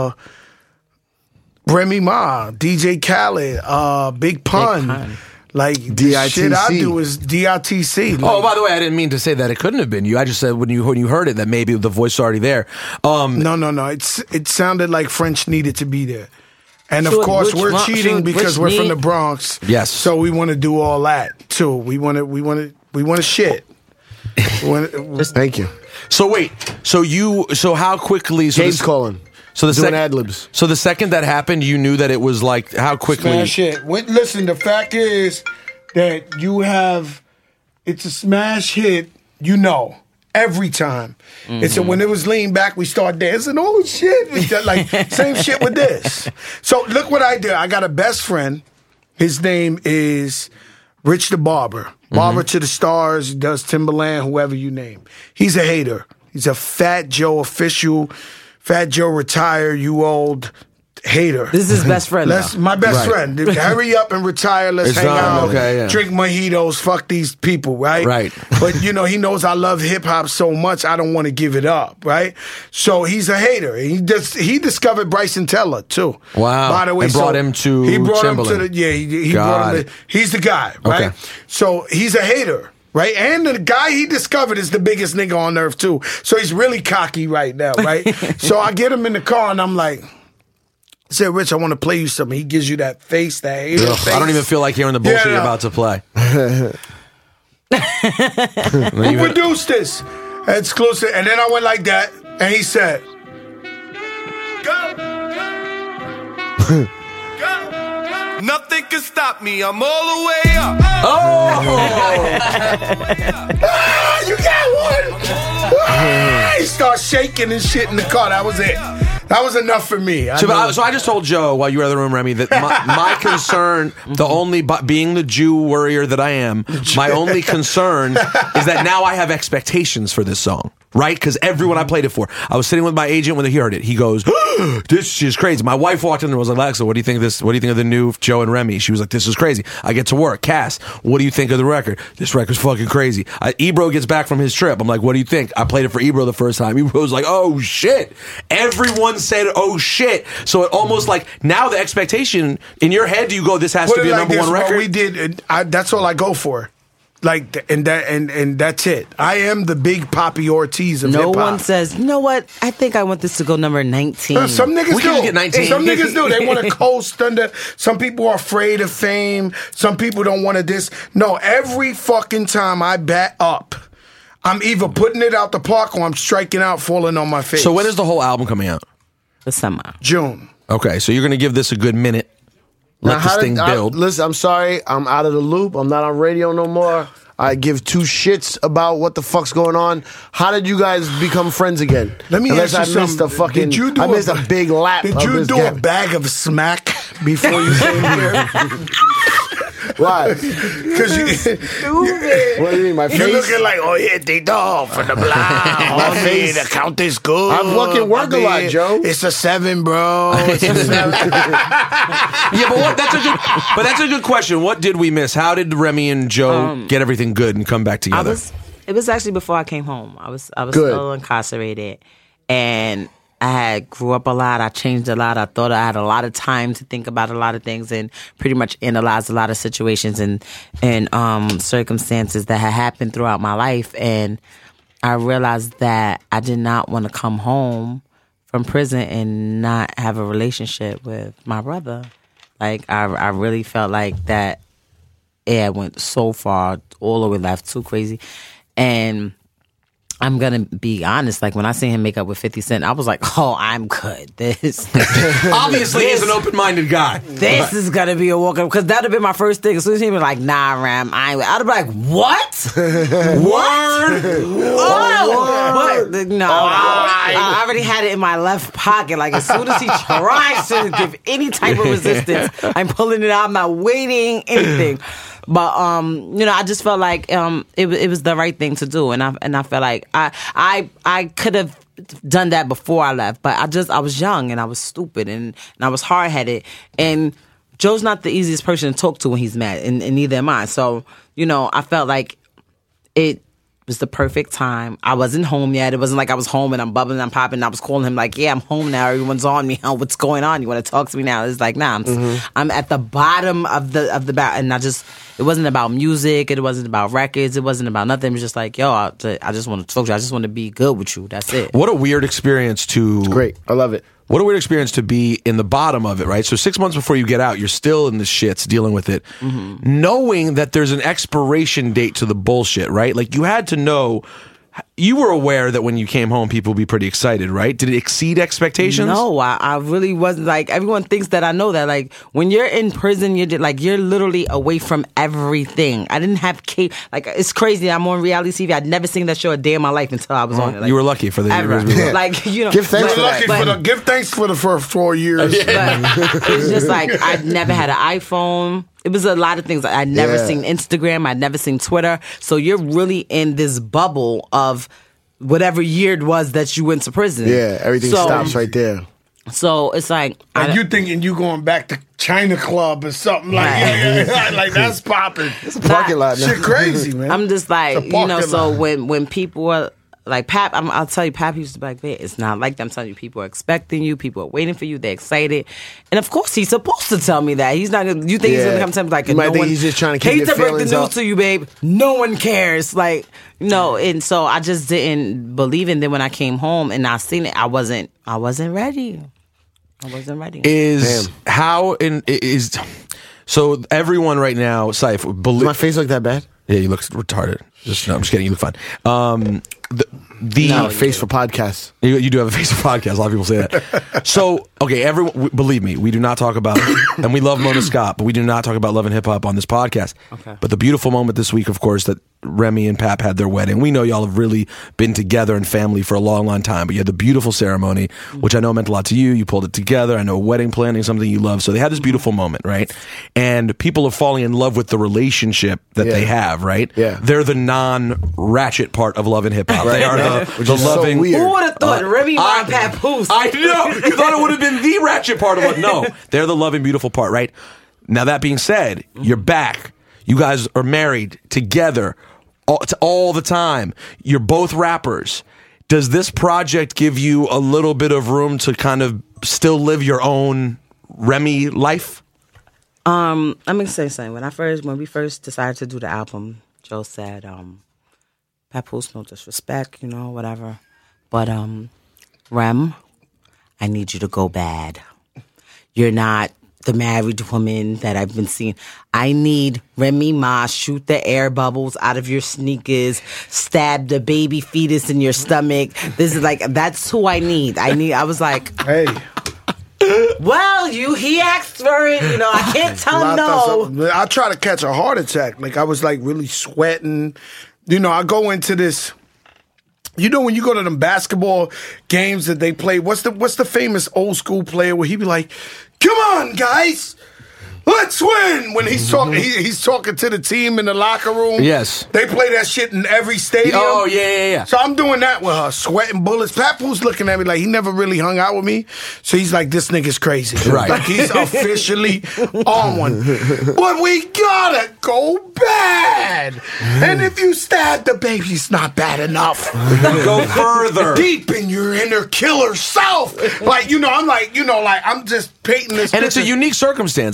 Remy Ma, DJ Khaled, Big Pun. Pun. Like, the shit I do is DITC. Like, Oh, by the way, I didn't mean to say that it couldn't have been you. I just said when you heard it that maybe the voice was already there. No. It sounded like French needed to be there. And of Should- course, which we're one- cheating should- because which we're from need- the Bronx. Yes. So we want to do all that too. We want to shit. Thank you. So wait, so how quickly? So Gabe's this- calling. So the Doing second ad-libs. So the second that happened, you knew that it was like how quickly. Smash hit. Listen, the fact is that it's a smash hit, every time. It's when it was lean back, we start dancing. Oh shit. We did, like, same shit with this. So look what I did. I got a best friend. His name is Rich the Barber. Barber to the Stars. He does Timberland, whoever you name. He's a hater. He's a Fat Joe official. Fat Joe retire, you old hater. This is his best friend. My best friend. Hurry up and retire. Let's It's hang not- out. okay, yeah. Drink mojitos. Fuck these people, right? Right. But he knows I love hip hop so much. I don't want to give it up, right? So he's a hater. He discovered Bryson Tiller too. Wow. By the way, And brought him to he brought him to Timberland. he Got brought him. it. He's the guy, right? Okay. So he's a hater. Right? And the guy he discovered is the biggest nigga on earth, too. So he's really cocky right now, right? So I get him in the car and I'm like, I said, Rich, I want to play you something. He gives you that face, that hater Ugh, face. I don't even feel like hearing the bullshit Yeah, you're no. about to play. Who produced this? Exclusive. And then I went like that, and he said, Go. Nothing can stop me. I'm all the way up. you got one! He starts shaking and shit in the car. That was it. That was enough for me. So I just told Joe while you were in the room, Remy, that my concern, being the Jew warrior that I am, my only concern is that now I have expectations for this song. Right? Because everyone I played it for. I was sitting with my agent when he heard it. He goes, this is crazy. My wife walked in and was like, Alexa, what do you think of this? What do you think of the new Joe and Remy? She was like, this is crazy. I get to work. Cass, what do you think of the record? This record's fucking crazy. Ebro gets back from his trip. I'm like, what do you think? I played it for Ebro the first time. Ebro was like, oh shit. Everyone said, oh shit. So it almost like now the expectation in your head, do you go, this has to be a number one record? What we did, that's all I go for. Like, and that's it. I am the big Poppy Ortiz of No hip-hop. one says, you know what? I think I want this to go number 19. Some niggas We do. can get 19. Some niggas do. They want to coast under. Some people are afraid of fame. Some people don't want to this. No, every fucking time I bat up, I'm either putting it out the park or I'm striking out, falling on my face. So when is the whole album coming out? The summer. June. Okay, so you're going to give this a good minute. Let Now, this how thing build. Listen, I'm sorry. I'm out of the loop. I'm not on radio no more. I give two shits about what the fuck's going on. How did you guys become friends again? Let me Unless ask you I missed something. a fucking. Did you do I missed a big lap. Did of you this do gap. a bag of smack before you came here? Why? Because you. What do you mean? My face? You're looking like, oh yeah, they dog for the block. My face. The count is good. I fucking work a lot, Joe. It's a 7, bro. It's a 7. Yeah, but that's a good question. What did we miss? How did Remy and Joe get everything good and come back together? It was actually before I came home. I was Good. still incarcerated, and I grew up a lot. I changed a lot. I thought I had a lot of time to think about a lot of things and pretty much analyze a lot of situations and circumstances that had happened throughout my life. And I realized that I did not want to come home from prison and not have a relationship with my brother. Like I really felt like that it went so far, all the way left, too crazy. And I'm going to be honest, like when I seen him make up with 50 Cent, I was like, oh, I'm good. This Obviously, he's an open-minded guy. This is going to be a walk-up, because that would have been my first thing. As soon as he was like, nah, Ram, I'd be like, what? What? What? No, I already had it in my left pocket. Like, as soon as he tries to give any type of resistance, I'm pulling it out. I'm not waiting, anything. But I just felt like it was the right thing to do, and I felt like I could have done that before I left, but I was young and I was stupid and I was hard headed, and Joe's not the easiest person to talk to when he's mad, and neither am I. So I felt like it was the perfect time. I wasn't home yet. It wasn't like I was home and I'm bubbling, I'm popping. I was calling him like, yeah, I'm home now. Everyone's on me. What's going on? You want to talk to me now? It's like, nah, I'm at the bottom of the bat, and it wasn't about music. It wasn't about records. It wasn't about nothing. It was just like, yo, I just want to talk to you. I just want to be good with you. That's it. What a weird experience to... It's great. I love it. What a weird experience to be in the bottom of it, right? So 6 months before you get out, you're still in the shits dealing with it, knowing that there's an expiration date to the bullshit, right? Like, you had to know... You were aware that when you came home, people would be pretty excited, right? Did it exceed expectations? No, I really wasn't. Like, everyone thinks that I know that. Like, when you're in prison, you're literally away from everything. I didn't have cable. Like, it's crazy. I'm on reality TV. I'd never seen that show a day in my life until I was on it. Like, you were lucky for the ever. years. Like, give thanks for the first 4 years. But it's just like, I'd never had an iPhone. It was a lot of things. I'd never seen Instagram. I'd never seen Twitter. So you're really in this bubble of whatever year it was that you went to prison. Yeah, everything stops right there. So it's like... And you thinking you going back to China Club or something like like that's popping. It's a parking lot now. Shit crazy, man. I'm just like, so when people are... Like, Pap, I'll tell you, Pap used to be like, man, it's not like that. I'm telling you, people are expecting you. People are waiting for you. They're excited. And, of course, he's supposed to tell me that. He's not going to... You think he's going to come tell me, like... You might think he's just trying to keep your feelings feelings hate to break the news to you, babe. No one cares. Like, and so I just didn't believe it. And then when I came home and I seen it, I wasn't ready. I wasn't ready. So everyone right now, Saif... Does my face look that bad? Yeah, you look retarded. No, I'm just kidding. You look fine. Face for podcasts. You do have a face for podcasts. A lot of people say that. So, okay, everyone, believe me, we do not talk about, and we love Mona Scott, but we do not talk about love and hip hop on this podcast. Okay. But the beautiful moment this week, of course, that Remy and Pap had their wedding. We know y'all have really been together and family for a long, long time, but you had the beautiful ceremony, which I know meant a lot to you. You pulled it together. I know wedding planning is something you love. So they had this beautiful moment, right? And people are falling in love with the relationship that they have, right? Yeah. They're the non-ratchet part of love and hip hop. They are the loving. So weird. Who would have thought Remy and Papoose? I know. You thought it would have been the ratchet part of it. No, they're the loving, beautiful part, right? Now, that being said, you're back. You guys are married together all the time. You're both rappers. Does this project give you a little bit of room to kind of still live your own Remy life? I'm gonna say something. When we first decided to do the album, Joe said, Papoose, no disrespect, whatever. But Rem, I need you to go bad. You're not the married woman that I've been seeing. I need Remy Ma shoot the air bubbles out of your sneakers, stab the baby fetus in your stomach. This is like, that's who I need. I was like, hey. Well, he asked for it. I can't tell him no. I try to catch a heart attack. Like, I was like really sweating. I go into this. When you go to them basketball games that they play, what's the famous old school player where he be like, "Come on, guys, let's win." When he's talking, he's talking to the team in the locker room. Yes, they play that shit in every stadium. Oh yeah. So I'm doing that with her, sweating bullets. Papoose looking at me like he never really hung out with me, so he's like, "This nigga's crazy." Right, like he's officially on one. But we gotta go bad. And if you stab the baby, it's not bad enough. Go further, deep in your inner killer self. Like I'm like I'm just painting this. And it's a unique circumstance. I mean, let's be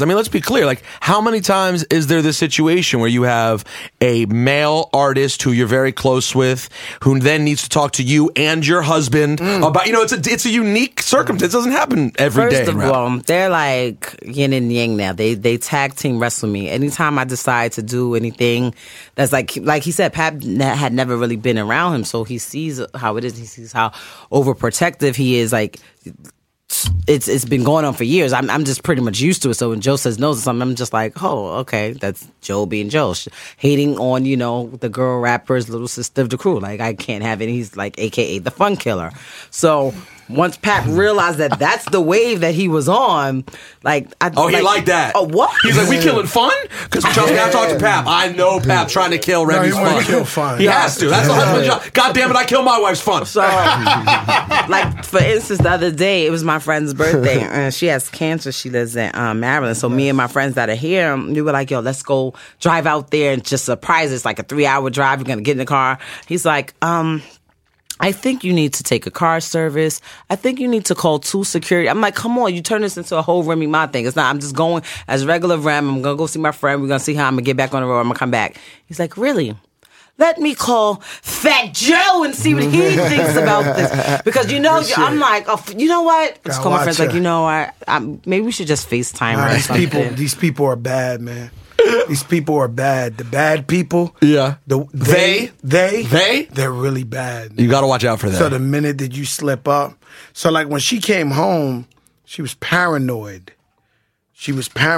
clear. Like, how many times is there this situation where you have a male artist who you're very close with, who then needs to talk to you and your husband about, it's a unique circumstance. It doesn't happen every day. First of all, they're like yin and yang now. They tag team wrestle me. Anytime I decide to do anything that's like he said, Pap had never really been around him, so he sees how it is. He sees how overprotective he is. Like, it's been going on for years. I'm just pretty much used to it. So when Joe says no to something, I'm just like, oh, okay, that's Joe being Joe, hating on the girl rapper's little sister of the crew. Like, I can't have it. He's like AKA the fun killer. So once Pap realized that that's the wave that he was on, like, he liked that. Oh, what? He's like, we killing fun? Because trust me, I talked to Pap. I know Pap trying to kill Remy's fun. Kill fun. He has to. That's the husband's job. God damn it, I kill my wife's fun. So, like, for instance, the other day, it was my friend's birthday, and she has cancer. She lives in Maryland. So me and my friends that are here, we were like, yo, let's go drive out there and just surprise. It's like a 3-hour drive. We're going to get in the car. He's like, I think you need to take a car service. I think you need to call 2 security. I'm like, come on, you turn this into a whole Remy Ma thing. It's not, I'm just going as regular Rem. I'm going to go see my friend. We're going to see how I'm going to get back on the road. I'm going to come back. He's like, really? Let me call Fat Joe and see what he thinks about this. Because, I'm like, oh, you know what? Let's call my friends. Like, you know what? Maybe we should just FaceTime or something. These people are bad, man. These people are bad. The bad people. Yeah. They're really bad. You got to watch out for that. So the minute that you slip up. So like when she came home, she was paranoid. She,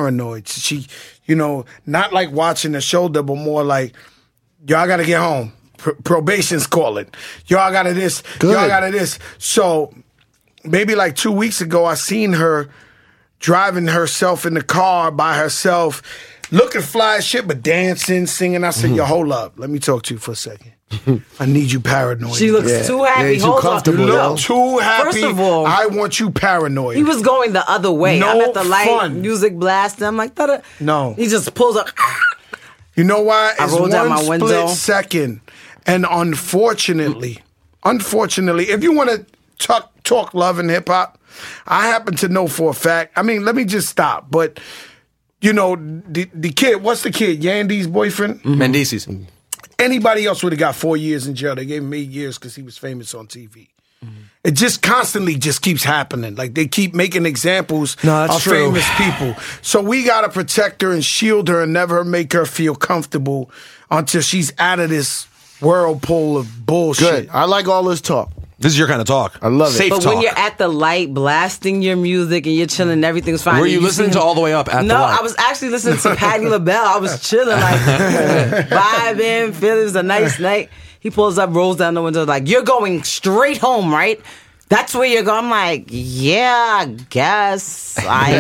not like watching the shoulder, but more like, y'all got to get home. Probation's calling. Y'all got to this. Good. Y'all got to this. So maybe like 2 weeks ago, I seen her driving herself in the car by herself, looking fly as shit, but dancing, singing. I said, yo, hold up. Let me talk to you for a second. I need you paranoid. She looks too happy. Yeah, too comfortable. You look too happy. First of all, I want you paranoid. he was going the other way. No I'm at the light, fun. music blasting. I'm like, da-da. No. He just pulls up. You know why? I It's rolled down my one window. split second. And unfortunately, if you want to talk love and hip hop, I happen to know for a fact. I mean, let me just stop. But, the kid, what's the kid? Yandy's boyfriend? Mendices. Anybody else would have got 4 years in jail. They gave him 8 years because he was famous on TV. It just constantly just keeps happening. Like, they keep making examples of famous people. So we got to protect her and shield her and never make her feel comfortable until she's out of this whirlpool of bullshit. Good. I like all this talk. This is your kind of talk. I love it. Safe But talk. when you're at the light blasting your music and you're chilling, everything's fine. Were and you listening see to him- All the Way Up at the No, light? I was actually listening to Patti LaBelle. I was chilling, like, vibing, feeling it was a nice night. He pulls up, rolls down the window, like, you're going straight home, right? That's where you're going. I'm like, yeah, I guess I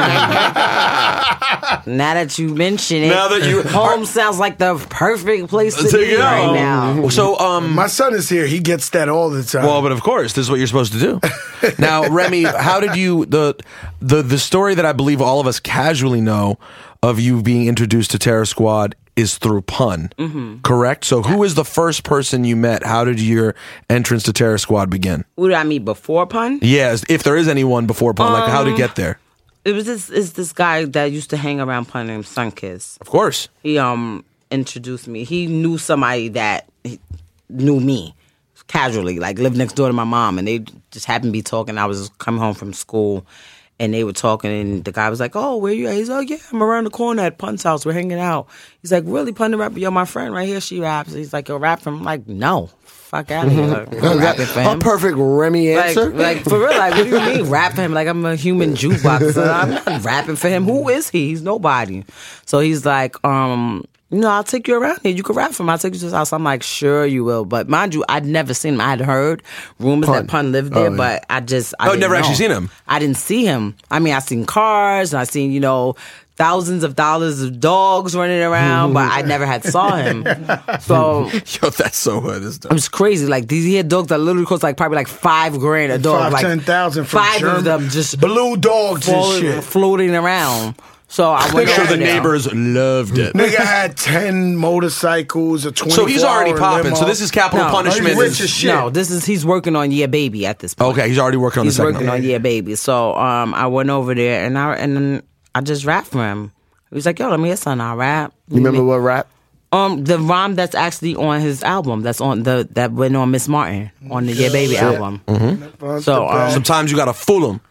am. Now that you mention it, Now that you- home sounds like the perfect place to To be go. right now. So, My son is here. He gets that all the time. well, but of course, this is what you're supposed to do. Now, Remy, how did you the story that I believe all of us casually know of you being introduced to Terror Squad is through Pun, correct? So, who is the first person you met? How did your entrance to Terror Squad begin? Who did I meet before Pun? Yes, if there is anyone before Pun, like how to get there? It was this guy that used to hang around Pun named Sunkiss. Of course. He introduced me. He knew somebody that knew me casually, like lived next door to my mom, and they just happened to be talking. I was coming home from school, and they were talking, and the guy was like, "Oh, where you at?" He's like, "Yeah, I'm around the corner at Pun's house. We're hanging out." He's like, "Really, Pun the rapper? Yo, my friend right here, she raps." He's like, "Yo, rap for him?" I'm like, "No, fuck out of here. I'm not rapping for A him." perfect Remy answer. Like for real, like what do you mean rap for him? Like I'm a human jukebox. I'm not rapping for him. Who is he? He's nobody. So he's like, I'll take you around here. You can rap for him. I'll take you to his house. I'm like, sure you will. But mind you, I'd never seen him. I had heard rumors that Pun lived there, but I didn't never know. actually seen him. I didn't see him. I mean, I seen cars and I seen, thousands of dollars of dogs running around, but I never had saw him. So Yo, that's so hood. it was crazy. Like these here dogs that literally cost probably like $5,000 a dog. Like 10,000 for five German of them just blue dogs and shit. floating around. So I went I'm sure over the there. neighbors loved it. Nigga had 10 motorcycles, a 24 So he's already hour popping. limo. So this is capital No, punishment. he's rich as shit. No, he's working on Yeah Baby at this point. Okay, he's already working on He's the second working one. on Yeah Baby. So I went over there and then I just rapped for him. He was like, yo, let me hear something. I'll rap. You remember what rap? The rhyme that's actually on his album. That's on that went on Miss Martin on the Yeah Baby album. Mm-hmm. So sometimes you gotta fool him.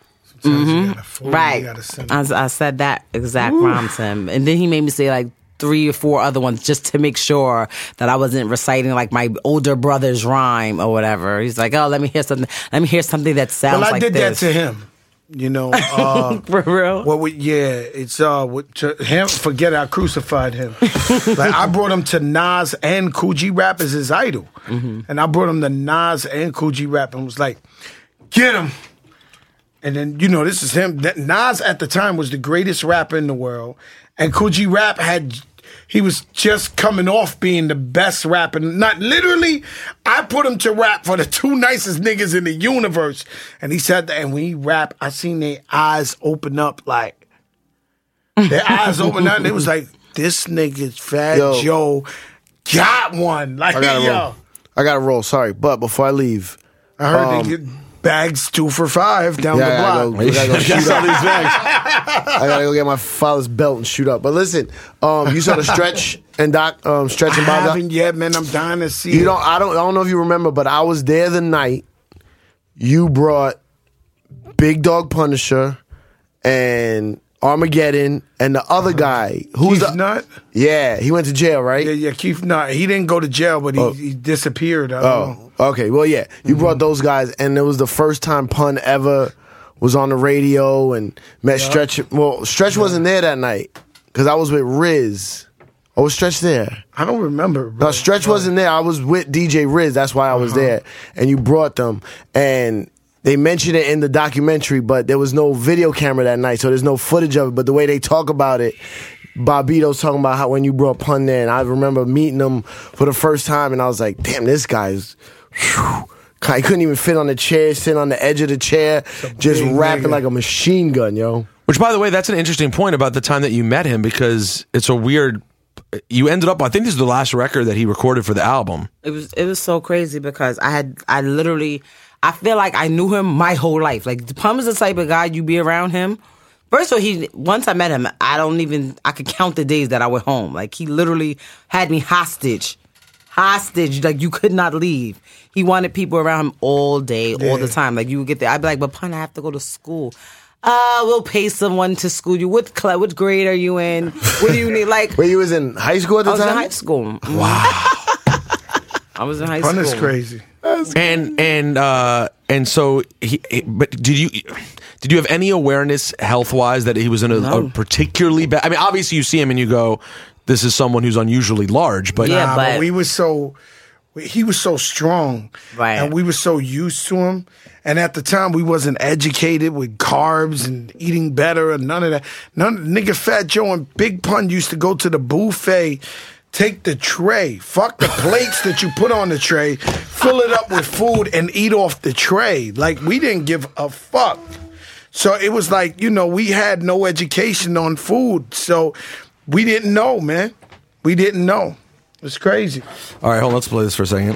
Right. I said that exact rhyme to him, and then he made me say like 3 or 4 other ones just to make sure that I wasn't reciting like my older brother's rhyme or whatever. He's like, oh, let me hear something. Let me hear something that sounds like this. Well, I did that to him. You know, for real. It's him. Forget I crucified him. Like I brought him to Nas and Kool G Rap as his idol, and I brought him to Nas and Kool G Rap and was like, get him. And then this is him. Nas at the time was the greatest rapper in the world, and Kool G Rap he was just coming off being the best rapper. Not literally, I put him to rap for the 2 nicest niggas in the universe. And he said that, and when he rapped, I seen their eyes open up like, their eyes open up, and it was like, this nigga's Fat Joe got one. Like, I gotta roll, sorry. But before I leave, I heard they get bags 2 for $5 down the block. I gotta go shoot up these bags. I gotta go get my father's belt and shoot up. But listen, you saw the Stretch and Doc, Stretch and Bob. I haven't yet, man. I'm dying to see it. I don't know if you remember, but I was there the night you brought Big Dog Punisher and Armageddon and the other guy. Who's Keith Nut? Yeah, he went to jail, right? Yeah, Keith Nut. He didn't go to jail, but he disappeared. I don't know. Okay. Well, yeah, you brought those guys, and it was the first time Pun ever was on the radio and met Stretch. Well, Stretch wasn't there that night because I was with Riz. Or was Stretch there? I don't remember. Bro. No, Stretch wasn't there. I was with DJ Riz. That's why I was there. And you brought them, and they mentioned it in the documentary, but there was no video camera that night, so there's no footage of it. But the way they talk about it, Bobbito's talking about how when you brought Pun there, and I remember meeting him for the first time, and I was like, damn, this guy's... He couldn't even fit on the chair, sitting on the edge of the chair, just rapping like a machine gun, yo. Which, by the way, that's an interesting point about the time that you met him, because it's a weird... You ended up... I think this is the last record that he recorded for the album. It was so crazy because I literally... I feel like I knew him my whole life. Like, Pun is the type of guy you be around him. First of all, once I met him, I could count the days that I went home. Like, he literally had me hostage. Like, you could not leave. He wanted people around him all day, all the time. Like, you would get there. I'd be like, but Pun, I have to go to school. We'll pay someone to school you. What grade are you in? What do you need? Like, wait, you was in high school at the time? I was in high school. Wow. I was in high school. Pun is crazy. And so but did you have any awareness health wise that he was in a particularly bad? I mean, obviously you see him and you go, this is someone who's unusually large, but but he was so strong, right? And we were so used to him. And at the time, we wasn't educated with carbs and eating better and none of that. Nigga Fat Joe and Big Pun used to go to the buffet. Take the tray, fuck the plates that you put on the tray, fill it up with food and eat off the tray. Like, we didn't give a fuck. So it was like, we had no education on food. So we didn't know, man. We didn't know. It's crazy. All right, hold on. Let's play this for a second.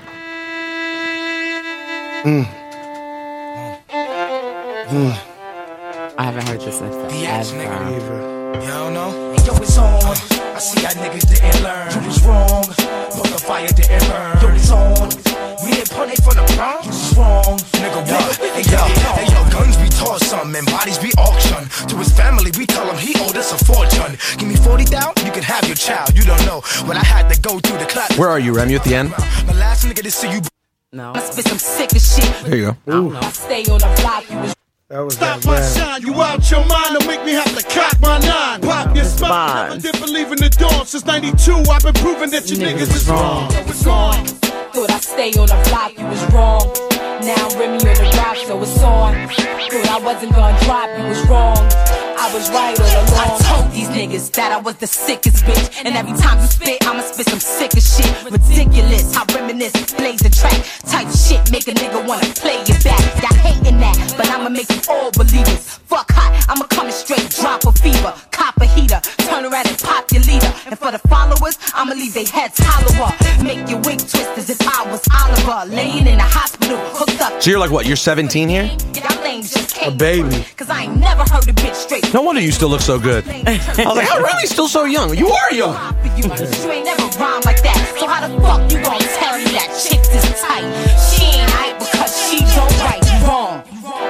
I haven't heard this since then. Y'all know? Yo, it's on. I see how niggas didn't learn. You was wrong, but the fire didn't burn. Yo, it's on. Me and Pun ain't from the Bronx. You was wrong, nigga. Hey, yo, guns be tossed some and bodies be auctioned. To his family, we tell him he owed us a fortune. Give me 40,000, you can have your child. You don't know when I had to go through the class. Where are you, Rem? You at the end? My last nigga to see you. No. I spit some sick as shit. There you go. I stay on the block. You was. Stop my shine, you out your mind and make me have to cock my 9. Pop your spine, never did believe in the dawn. Since 92, I've been proving that you niggas is wrong. So it's on. Thought I stay on the block, you was wrong. Now Remy on the rock, so it's on. Thought I wasn't gonna drop, you was wrong. I was right all along. I told these niggas that I was the sickest bitch. And every time you spit, I'ma spit some sicker shit. Ridiculous, I reminisce, blaze a track. Type shit, make a nigga wanna play it back. Y'all hating that, but I'ma make you all believers. Fuck hot, I'ma come straight, drop a fever. Cop a heater, turn around and pop your leader. And for the followers, I'ma leave their heads hollower. Make your wig twist as if I was Oliver. Laying in the hospital, hooked up suck. So you're like what? You're 17 here? Y'all lames just can't A baby. work, 'cause I ain't never heard a bitch straight. No wonder you still look so good. I was like, how Remy's still so young? You are young. You ain't never rhyme like that. So how the fuck you gon' tell me that chicks is tight? She ain't right because she don't write wrong.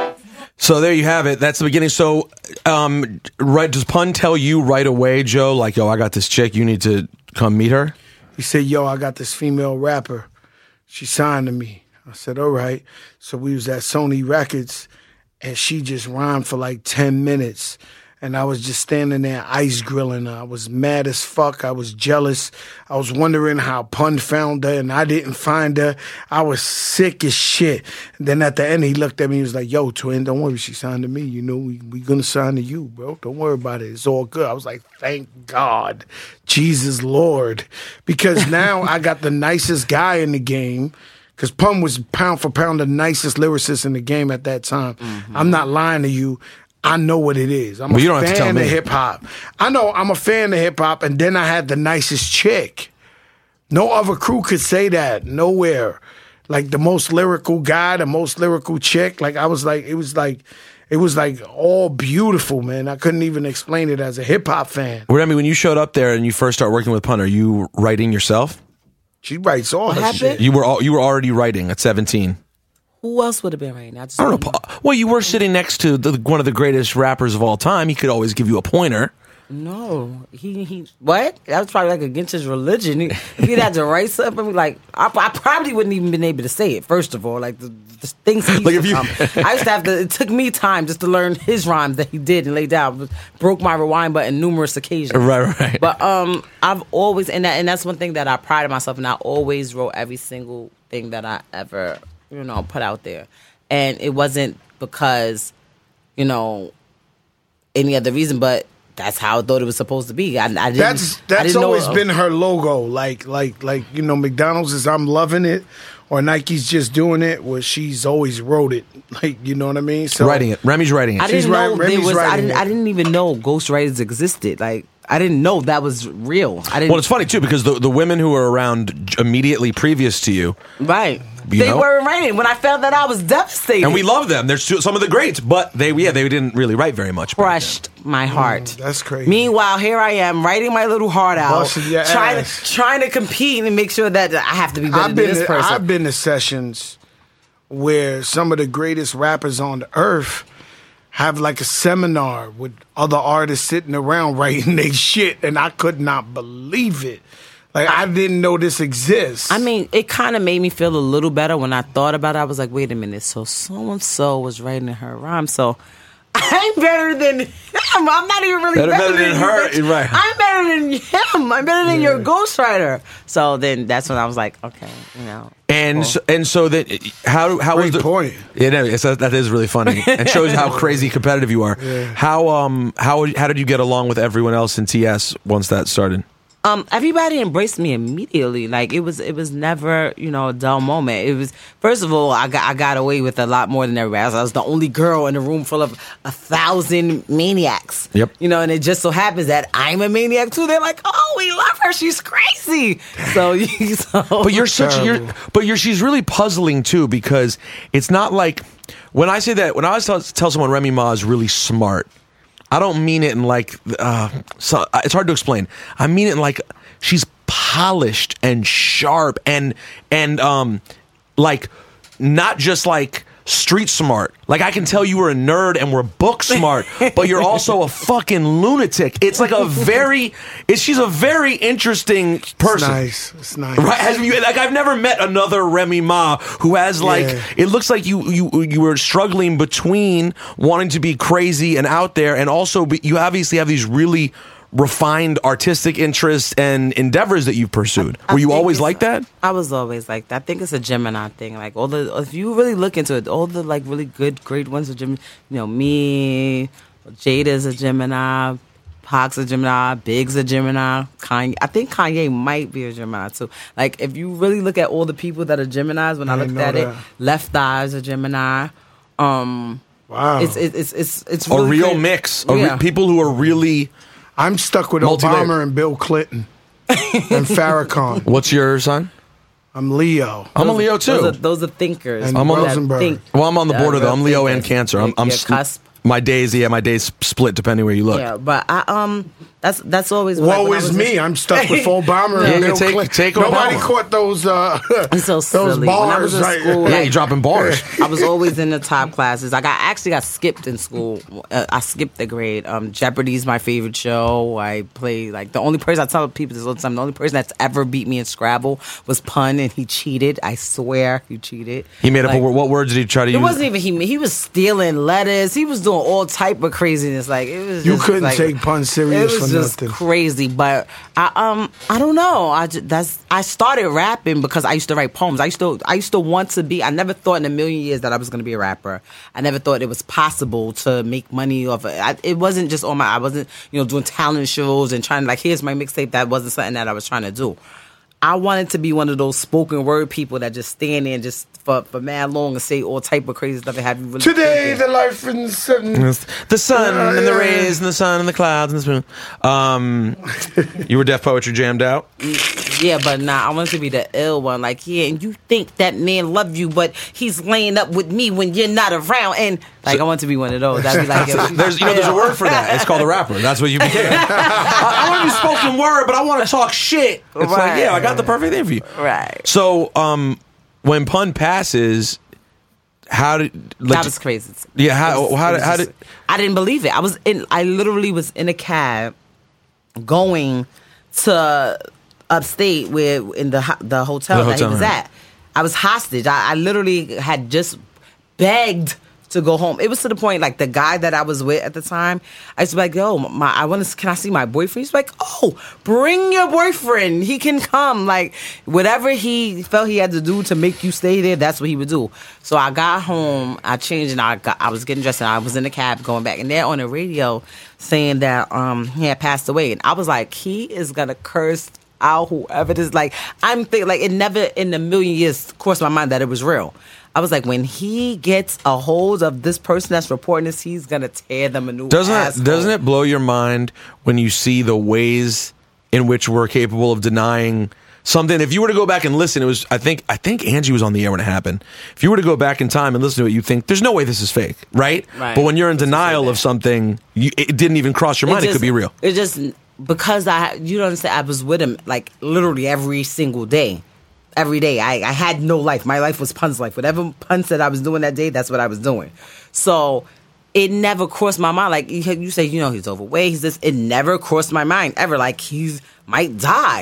So there you have it. That's the beginning. So, right? Does Pun tell you right away, Joe? Like, yo, I got this chick. You need to come meet her. He said, yo, I got this female rapper. She signed to me. I said, all right. So we was at Sony Records, and she just rhymed for like 10 minutes. And I was just standing there ice grilling her. I was mad as fuck. I was jealous. I was wondering how Pun found her, and I didn't find her. I was sick as shit. And then at the end, he looked at me. He was like, yo, twin, don't worry. She signed to me. You know, we going to sign to you, bro. Don't worry about it. It's all good. I was like, thank God. Jesus Lord. Because now I got the nicest guy in the game. Because Pun was pound for pound the nicest lyricist in the game at that time. Mm-hmm. I'm not lying to you. I know what it is. I'm a fan of hip hop. I know I'm a fan of hip hop, and then I had the nicest chick. No other crew could say that. Nowhere. Like the most lyrical guy, the most lyrical chick. Like I was like, it was like all beautiful, man. I couldn't even explain it as a hip hop fan. Remy, when you showed up there and you first started working with Pun, are you writing yourself? She writes all her shit. You were already writing at 17. Who else would have been right now? I don't know. Well, you were sitting next to one of the greatest rappers of all time. He could always give you a pointer. No, he what? That was probably like against his religion. He'd had to write something like I probably wouldn't even been able to say it. First of all, like the things he like used to I used to have to. It took me time just to learn his rhymes that he did and laid down. Broke my rewind button numerous occasions. Right. But I've always and that's one thing that I prided myself in. I always wrote every single thing that I ever put out there, and it wasn't because any other reason, but that's how I thought it was supposed to be. I didn't. That's always been her logo. Like McDonald's is I'm loving it, or Nike's just doing it. Where she's always wrote it. Like you know what I mean. So writing it. Remy's writing it. I didn't know there was. I didn't even know ghostwriters existed. Like I didn't know that was real. Well, it's funny too because the women who were around immediately previous to you, right? They weren't writing. When I found that, I was devastated. And we love them. They're some of the greats, but they didn't really write very much. Crushed my heart. That's crazy. Meanwhile, here I am writing my little heart out, trying to compete and make sure that I have to be better than this person. I've been to sessions where some of the greatest rappers on the earth have like a seminar with other artists sitting around writing their shit, and I could not believe it. Like, I didn't know this exists. I mean, it kind of made me feel a little better when I thought about it. I was like, wait a minute. So so-and-so was writing her rhyme. So I'm better than him. I'm not even really better than her. Bitch. Right. I'm better than him. I'm better than your ghostwriter. So then that's when I was like, okay, And so that how was the point? Yeah, that is really funny and shows how crazy competitive you are. Yeah. How did you get along with everyone else in TS once that started? Everybody embraced me immediately. Like it was never, a dull moment. It was, first of all, I got away with a lot more than everybody else. I was the only girl in a room full of 1,000 maniacs. Yep. And it just so happens that I'm a maniac too. They're like, oh, we love her. She's crazy. So she's really puzzling too because it's not like when I say that when I always tell someone Remy Ma is really smart. I don't mean it in like, so it's hard to explain. I mean it in like she's polished and sharp and like not just like street smart. Like I can tell you were a nerd and we're book smart, but you're also a fucking lunatic. It's like she's a very interesting person. It's nice. Right? I've never met another Remy Ma who has it looks like you were struggling between wanting to be crazy and out there, and also you obviously have these really refined artistic interests and endeavors that you've pursued. Were you always like that? I was always like that. I think it's a Gemini thing. Like if you really look into it, all the like really good, great ones are Gemini. Me, Jada's a Gemini, Pac's a Gemini, Big's a Gemini, Kanye. I think Kanye might be a Gemini too. Like if you really look at all the people that are Geminis, when I looked at it, Left Eye's a Gemini. Wow, it's a really real great. mix. People who are really. I'm stuck with Obama and Bill Clinton and Farrakhan. What's your sign? I'm Leo. I'm a Leo too. Those are thinkers. And I'm on Rosenberg. Well, I'm on the border though. I'm Leo and thinkers. Cancer. I'm Your cusp. my days split depending where you look. Yeah, but that's always Woe when I is was me. I'm stuck with Obama Yeah, and you Bill take Clinton. Nobody Obama. caught those so those silly. When I bars. was in Right? school, Yeah, you dropping bars. I was always in the top classes. I actually got skipped in school. I skipped the grade. Jeopardy's my favorite show. I play the only person I tell people this all the time. The only person that's ever beat me in Scrabble was Pun, and he cheated. I swear he cheated. He made up a word. What words did he try to use? It wasn't even he. He was stealing letters. He was doing all type of craziness. Like it was. You just, couldn't like, take Pun serious It was for just nothing. crazy. But I don't know. I started rapping because I used to write poems. I used to want to be. I never thought in a million years that I was going to be a rapper. I never thought it was possible to make money off it. It wasn't just on my. I wasn't doing talent shows and trying to here's my mixtape. That wasn't something that I was trying to do. I wanted to be one of those spoken word people that just stand there and just for mad long and say all type of crazy stuff and have you really Today, thinking. the life in seven. The sun and the yeah. rays and the sun and the clouds and the spoon. You were Def Poetry jammed out? Yeah, but nah, I want to be the ill one. And you think that man love you, but he's laying up with me when you're not around. And I want to be one of those. I'd be like, There's a word for that. It's called a rapper. That's what you became. I want to be spoken word, but I want to talk shit. It's Right. I got the perfect thing for you. Right. So, when Pun passes, how did That was crazy. Yeah, how did I didn't believe it. I literally was in a cab going to upstate where in the hotel that he was at. I was hostage. I literally had just begged to go home. It was to the point the guy that I was with at the time, I used to be like, yo, can I see my boyfriend? He's like, oh, bring your boyfriend. He can come. Whatever he felt he had to do to make you stay there, that's what he would do. So I got home, I changed, and I was getting dressed, and I was in the cab going back, and they're on the radio saying that he had passed away. And I was like, he is gonna curse out whoever it is. I'm thinking, it never in a million years crossed my mind that it was real. I was like, when he gets a hold of this person that's reporting this, he's gonna tear them a new asshole. Doesn't it blow your mind when you see the ways in which we're capable of denying something? If you were to go back and listen, it was I think Angie was on the air when it happened. If you were to go back in time and listen to it, you think there's no way this is fake, right? But when you're in denial of something, it didn't even cross your mind. It could be real. It just because you don't understand. I was with him literally every single day. Every day. I had no life. My life was Pun's life. Whatever Pun said I was doing that day, that's what I was doing. So it never crossed my mind. You say, he's overweight. He's this. It never crossed my mind ever. He might die.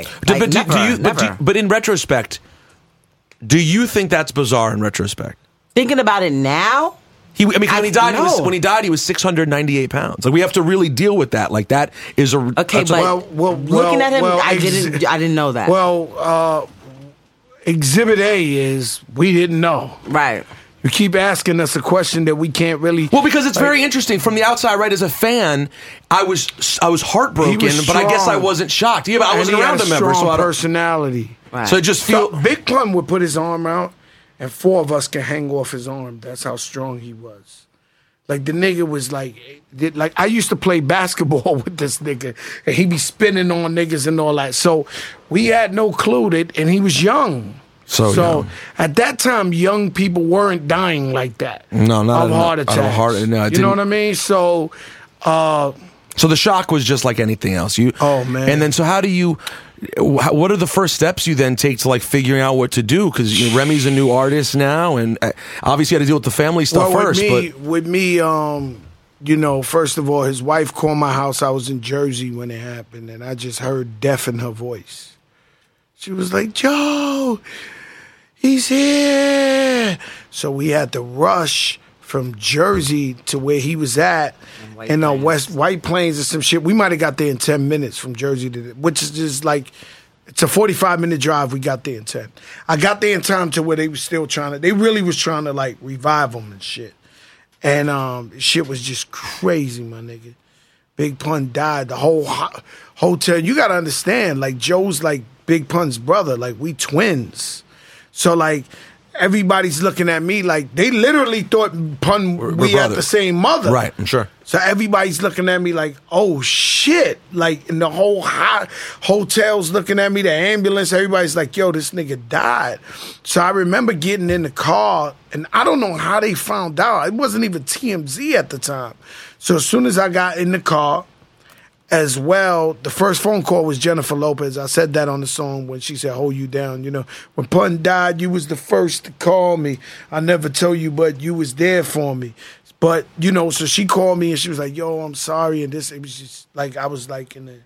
But in retrospect, do you think that's bizarre in retrospect? Thinking about it now? When he died, he was 698 pounds. We have to really deal with that. That is a okay. But looking at him, I didn't know that. Well, Exhibit A is we didn't know. Right. You keep asking us a question that we can't really. Well, because it's very interesting from the outside, right? As a fan, I was heartbroken, but I guess I wasn't shocked. Yeah, but I wasn't around him ever, so I don't. Personality. Right. So it just Big Pun would put his arm out, and four of us can hang off his arm. That's how strong he was. The nigga was I used to play basketball with this nigga, and he be spinning on niggas and all that. So we had no clue that, and he was young. So young. At that time, young people weren't dying like that. No, not of heart attacks. You know what I mean? So the shock was just like anything else. Oh man! And then what are the first steps you then take to figuring out what to do? Because Remy's a new artist now, and obviously you had to deal with the family stuff first. With me, first of all, his wife called my house. I was in Jersey when it happened, and I just heard death in her voice. She was like, "Joe, he's here." So we had to rush from Jersey to where he was at in White Plains or some shit. We might have got there in 10 minutes from Jersey which is just it's a 45-minute drive. We got there in 10. I got there in time to where they was still they really was trying to revive him and shit. And shit was just crazy, my nigga. Big Pun died. The whole hotel. You got to understand, Joe's Big Pun's brother. We twins. So everybody's looking at me like they literally thought Pun we had brothers. the same mother. Right, I'm sure. So everybody's looking at me like, oh shit. Like in the whole hotel's looking at me, the ambulance, everybody's like, yo, this nigga died. So I remember getting in the car, and I don't know how they found out. It wasn't even TMZ at the time. So as soon as I got in the car, as well, the first phone call was Jennifer Lopez. I said that on the song when she said, hold you down. You know, when Pun died, you was the first to call me. I never told you, but you was there for me. But, you know, so she called me and she was like, yo, I'm sorry. And this, it was just like, I was like in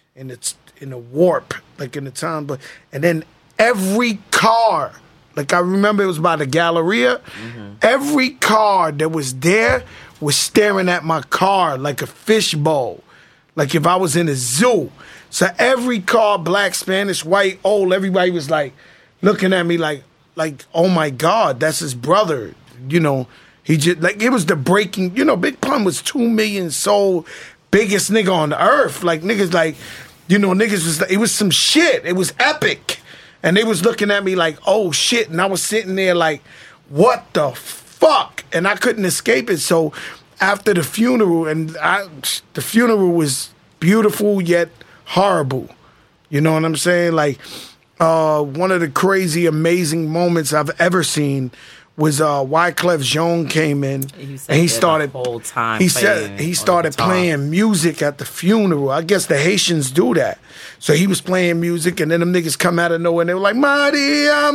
a warp, like in the time. But, and then every car, like I remember it was by the Galleria. Every car that was there was staring at my car like a fishbowl. Like if I was in a zoo. So every car, black, Spanish, white, old, everybody was like looking at me like, oh my God, that's his brother. You know, he just, like, it was the breaking, you know, Big Pun was 2 million sold, biggest nigga on the earth. Like niggas like, you know, niggas was, it was some shit. It was epic. And they was looking at me like, oh shit. And I was sitting there like, what the fuck? And I couldn't escape it. So after the funeral, and the funeral was beautiful yet horrible. You know what I'm saying? Like, one of the crazy, amazing moments I've ever seen was Wyclef Jean came in and he started the whole time. He said he started playing music at the funeral. I guess the Haitians do that. So he was playing music, and then them niggas come out of nowhere and they were like, Maria,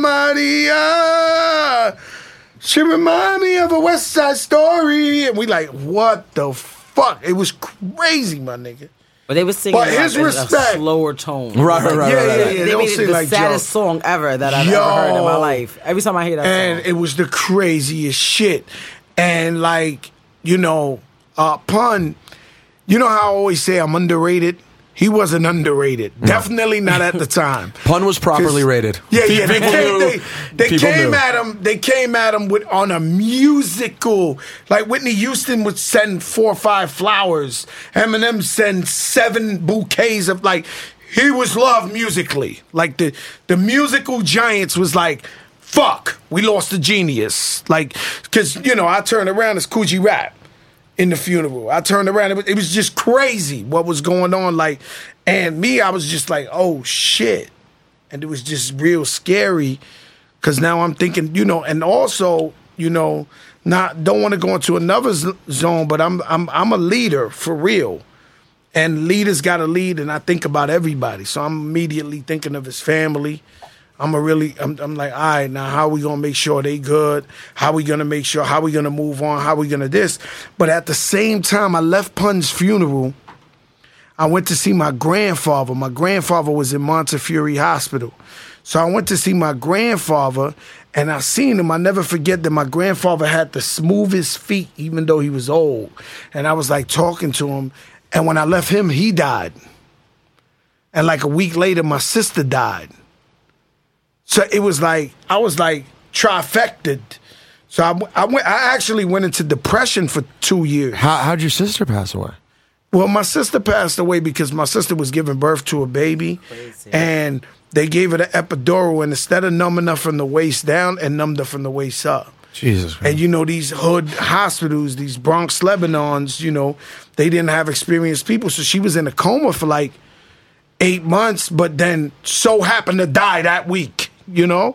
Maria. She remind me of a West Side Story. And we like, what the fuck? It was crazy, my nigga. But they were singing but his like respect. a slower tone. Right. Yeah. They They don't made sing it the like saddest Joe. song ever that I've ever heard in my life. Every time I hear that and song. it was the craziest shit. And like, you know, Pun, you know how I always say I'm underrated? He wasn't underrated. No. Definitely not at the time. Pun was properly rated. Yeah. They People came knew. at him. They came at him with on a musical. Like Whitney Houston would send 4 or 5 flowers. Eminem send 7 bouquets of like. He was loved musically. Like the musical giants was like, fuck, we lost a genius. Like, because you know I turned around as Coogee Rap. In the funeral, I turned around. It was just crazy what was going on. Like, and me, I was just like, oh shit, and it was just real scary. Cause now I'm thinking, you know, and also, you know, don't want to go into another zone, but I'm a leader for real, and leaders got to lead, and I think about everybody. So I'm immediately thinking of his family. I'm like, all right, now how are we going to make sure they good? How are we going to make sure, how are we going to move on? How are we going to this? But at the same time, I left Pun's funeral. I went to see my grandfather. My grandfather was in Montefiore Hospital. So I went to see my grandfather, and I seen him. I never forget that my grandfather had the smoothest feet, even though he was old. And I was like talking to him. And when I left him, he died. And like a week later, my sister died. So it was like, I was like trifected. So I actually went into depression for 2 years. How'd your sister pass away? Well, my sister passed away because my sister was giving birth to a baby. Crazy. And they gave her the epidural, and instead of numbing her from the waist down, and numbed her from the waist up. Jesus Christ. And you know, these hood hospitals, these Bronx Lebanons, you know, they didn't have experienced people. So she was in a coma for like 8 months, but then so happened to die that week. You know,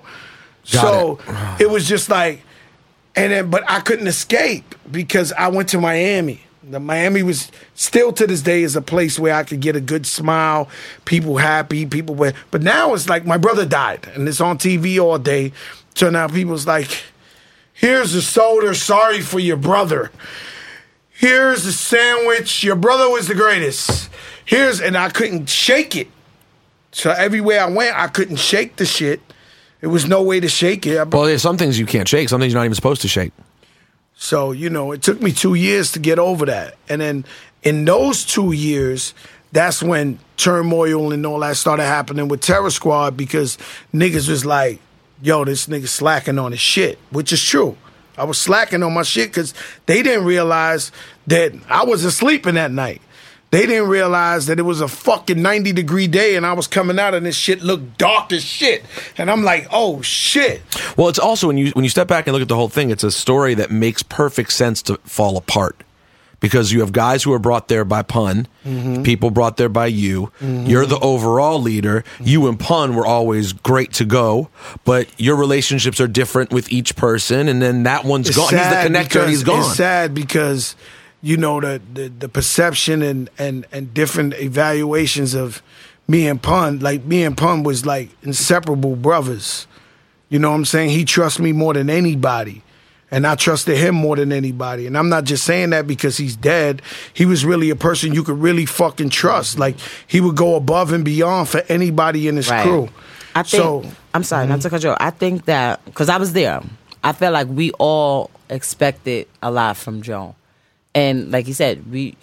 it was just like, and then, but I couldn't escape because I went to Miami. Miami was still to this day is a place where I could get a good smile, people happy, but now it's like my brother died and it's on TV all day. So now people's like, here's a soda, sorry for your brother. Here's a sandwich, your brother was the greatest. And I couldn't shake it. So everywhere I went, I couldn't shake the shit. There was no way to shake it. Well, there's some things you can't shake. Some things you're not even supposed to shake. So, you know, it took me 2 years to get over that. And then in those 2 years, that's when turmoil and all that started happening with Terror Squad because niggas was like, yo, this nigga slacking on his shit, which is true. I was slacking on my shit because they didn't realize that I wasn't sleeping that night. They didn't realize that it was a fucking 90-degree day and I was coming out and this shit looked dark as shit. And I'm like, oh shit. Well, it's also when you step back and look at the whole thing, it's a story that makes perfect sense to fall apart. Because you have guys who are brought there by Pun, people brought there by you. You're the overall leader. You and Pun were always great to go, but your relationships are different with each person, and then that one's gone. He's the connector, and he's gone. It's sad because, you know, the perception and different evaluations of me and Pun, like me and Pun was like inseparable brothers. You know what I'm saying? He trusts me more than anybody. And I trusted him more than anybody. And I'm not just saying that because he's dead. He was really a person you could really fucking trust. Like, he would go above and beyond for anybody in his crew. I think, I'm sorry, not to cut you off. I think that, because I was there, I felt like we all expected a lot from Joe. And like he said,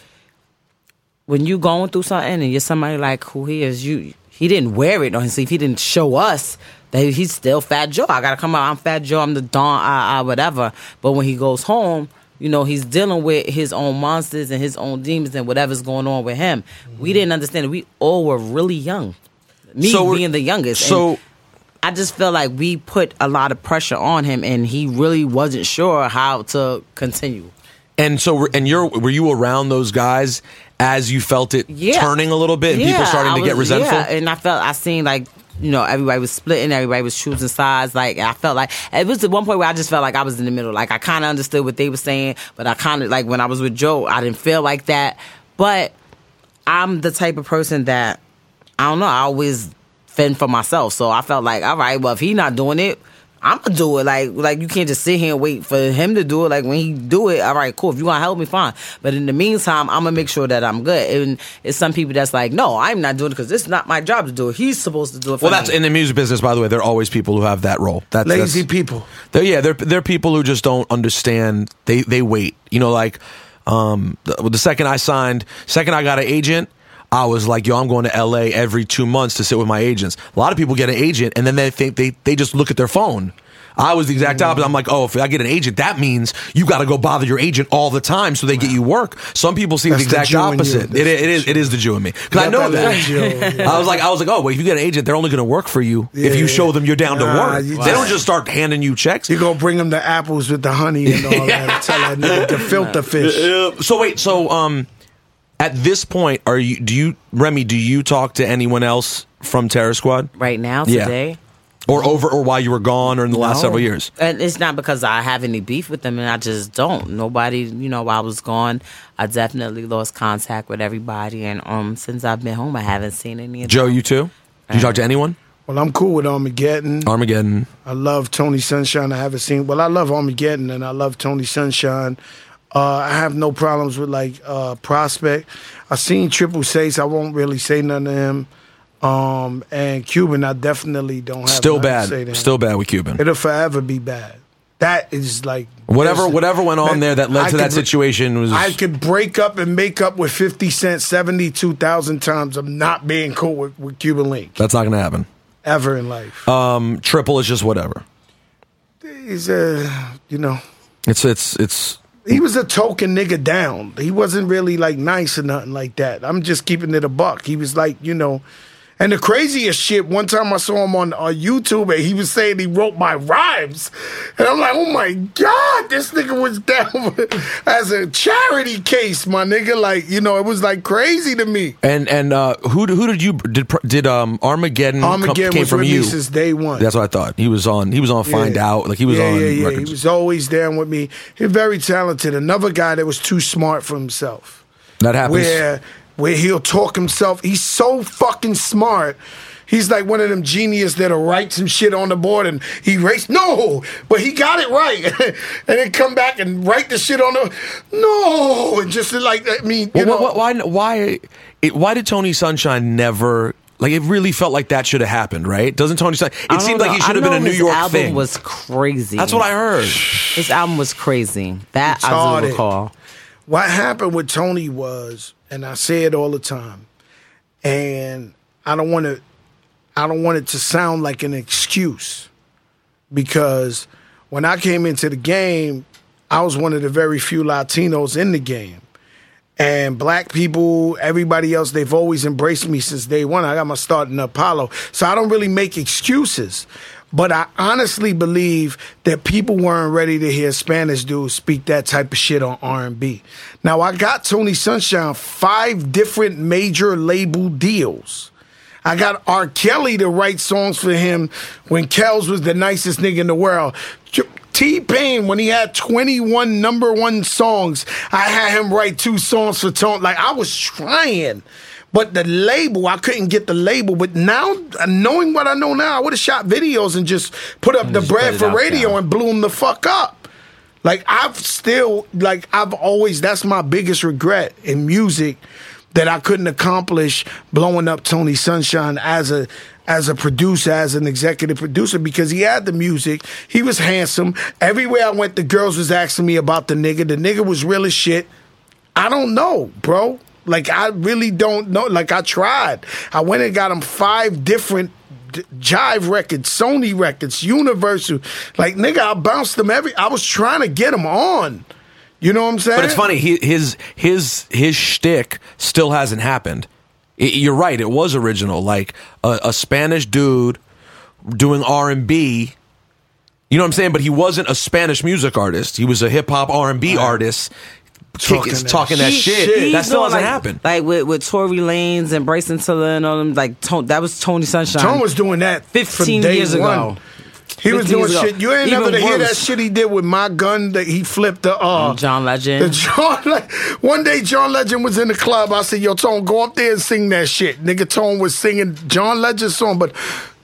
when you going through something and you're somebody like who he is, he didn't wear it on his sleeve. He didn't show us that he's still Fat Joe. I gotta come out. I'm Fat Joe. I'm the Don. Whatever. But when he goes home, you know, he's dealing with his own monsters and his own demons and whatever's going on with him. We didn't understand it. We all were really young. Me being the youngest. So I just felt like we put a lot of pressure on him, and he really wasn't sure how to continue. And so, were you around those guys as you felt it turning a little bit and people starting to get resentful? Yeah, and I seen like, you know, everybody was splitting, everybody was choosing sides. Like, I felt like, it was at one point where I just felt like I was in the middle. Like, I kind of understood what they were saying, but I kind of, like, when I was with Joe, I didn't feel like that. But I'm the type of person that, I don't know, I always fend for myself. So I felt like, all right, well, if he's not doing it, I'm gonna do it. Like you can't just sit here and wait for him to do it. Like, when he do it, all right, cool. If you want to help me, fine. But in the meantime, I'm gonna make sure that I'm good. And it's some people that's like, no, I'm not doing it because it's not my job to do it. He's supposed to do it. For that's me. In the music business, by the way. There are always people who have that role. Lazy people. They're people who just don't understand. They wait. You know, like the second I got an agent, I was like, yo, I'm going to LA every 2 months to sit with my agents. A lot of people get an agent and then they think they just look at their phone. I was the exact opposite. I'm like, oh, if I get an agent, that means you got to go bother your agent all the time so they get you work. Some people see the exact opposite. It is the Jew in me, because I know that. I was like, oh, well, if you get an agent, they're only going to work for you if you show them you're down to work. They don't just start handing you checks. You go bring them the apples with the honey and all that. Tell that nigga to filter fish. So wait, at this point, Remy, do you talk to anyone else from Terror Squad right now, today? Or while you were gone, or in the last several years? And it's not because I have any beef with them, and I just don't. Nobody, you know, while I was gone, I definitely lost contact with everybody. And since I've been home, I haven't seen any of them. Joe, you too? Did you talk to anyone? Well, I'm cool with Armageddon. I love Tony Sunshine. I love Armageddon, and I love Tony Sunshine. I have no problems with, like, Prospect. I seen Triple Six. I won't really say nothing to him. And Cuban, I definitely don't have still nothing bad. to say to him. Still bad with Cuban. It'll forever be bad. That is like whatever went on there that led to that situation was. I could break up and make up with 50 Cent 72,000 times. I'm not being cool with Cuban Link. That's not going to happen ever in life. Triple is just whatever. He's you know, it's. He was a token nigga down. He wasn't really like nice or nothing like that. I'm just keeping it a buck. He was like, you know. And the craziest shit, one time I saw him on YouTube and he was saying he wrote my rhymes. And I'm like, oh my God, this nigga was down as a charity case, my nigga. Like, you know, it was like crazy to me. And who did Armageddon came was from you? Since day one. That's what I thought. He was on Find Out. Like he was on records. He was always down with me. He's very talented. Another guy that was too smart for himself. That happens. Where he'll talk himself. He's so fucking smart. He's like one of them geniuses that'll write some shit on the board and he writes, no, but he got it right. And then come back and write the shit on no. And just like, I mean, you know. Why did Tony Sunshine never, like, it really felt like that should have happened, right? Doesn't Tony Sunshine, it seemed like he should have been a New York thing. His album was crazy. That's what I heard. His album was crazy. That I do recall. What happened with Tony was, and I say it all the time, and I don't want it to sound like an excuse, because when I came into the game, I was one of the very few Latinos in the game. And black people, everybody else, they've always embraced me since day one. I got my start in Apollo. So I don't really make excuses. But I honestly believe that people weren't ready to hear Spanish dudes speak that type of shit on R&B. Now, I got Tony Sunshine 5 different major label deals. I got R. Kelly to write songs for him when Kells was the nicest nigga in the world. T-Pain, when he had 21 number one songs, I had him write 2 songs for Tone. Like, I was trying. But the label, I couldn't get the label. But now, knowing what I know now, I would have shot videos and just put up the bread for radio and blew them the fuck up. Like, I've always, that's my biggest regret in music, that I couldn't accomplish blowing up Tony Sunshine as a producer, as an executive producer, because he had the music. He was handsome. Everywhere I went, the girls was asking me about the nigga. The nigga was real as shit. I don't know, bro. Like, I really don't know. Like, I tried. I went and got him 5 different Jive records, Sony records, Universal. Like, nigga, I bounced them I was trying to get him on. You know what I'm saying? But it's funny, his shtick still hasn't happened. You're right, it was original. Like a Spanish dude doing R&B. You know what I'm saying? But he wasn't a Spanish music artist. He was a hip hop R&B artist. Talking that shit. That still hasn't happened. Like with Tory Lanez and Bryson Tiller and all them. Like that was Tony Sunshine. Tone was doing that 15 years ago. He was doing shit. You ain't never to hear that shit he did with My Gun, that he flipped the John Legend. One day John Legend was in the club. I said, yo, Tone, go up there and sing that shit. Nigga Tone was singing John Legend's song, but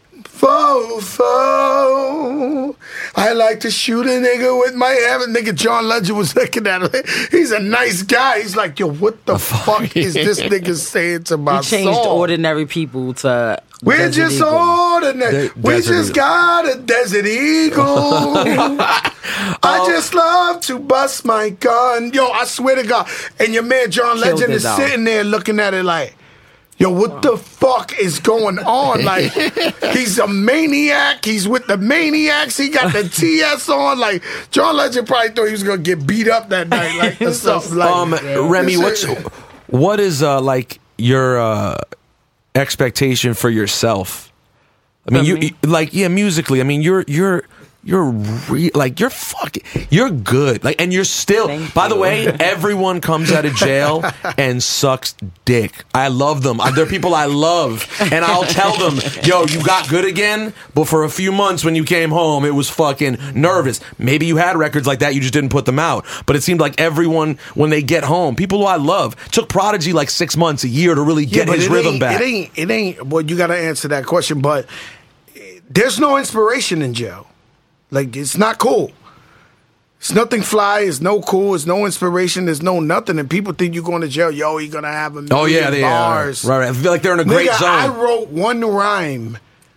Fo, I like to shoot a nigga with my hammer. Nigga John Legend was looking at him. He's a nice guy. He's like, yo, what the fuck is this nigga saying to my song? He changed ordinary people to We're just ordinary. We just got a Desert Eagle. I just love to bust my gun. Yo, I swear to God. And your man John Legend is sitting there looking at it like, yo, what the fuck is going on? Like, he's a maniac. He's with the maniacs. He got the TS on. Like, John Legend probably thought he was going to get beat up that night. Like, or something like Remy, what is, like, your expectation for yourself? I mean, musically, I mean, you're good. Like, and you're still, by the way, everyone comes out of jail and sucks dick. I love them. They're people I love. And I'll tell them, yo, you got good again, but for a few months when you came home, it was fucking nervous. Maybe you had records like that, you just didn't put them out. But it seemed like everyone, when they get home, people who I love, took Prodigy like 6 months, a year to really get his rhythm back. It ain't, well, you got to answer that question, but there's no inspiration in jail. Like, it's not cool. It's nothing fly. It's no cool. It's no inspiration. There's no nothing. And people think you're going to jail. Yo, you're going to have a million bars. Right. I feel like they're in a great zone. I wrote one rhyme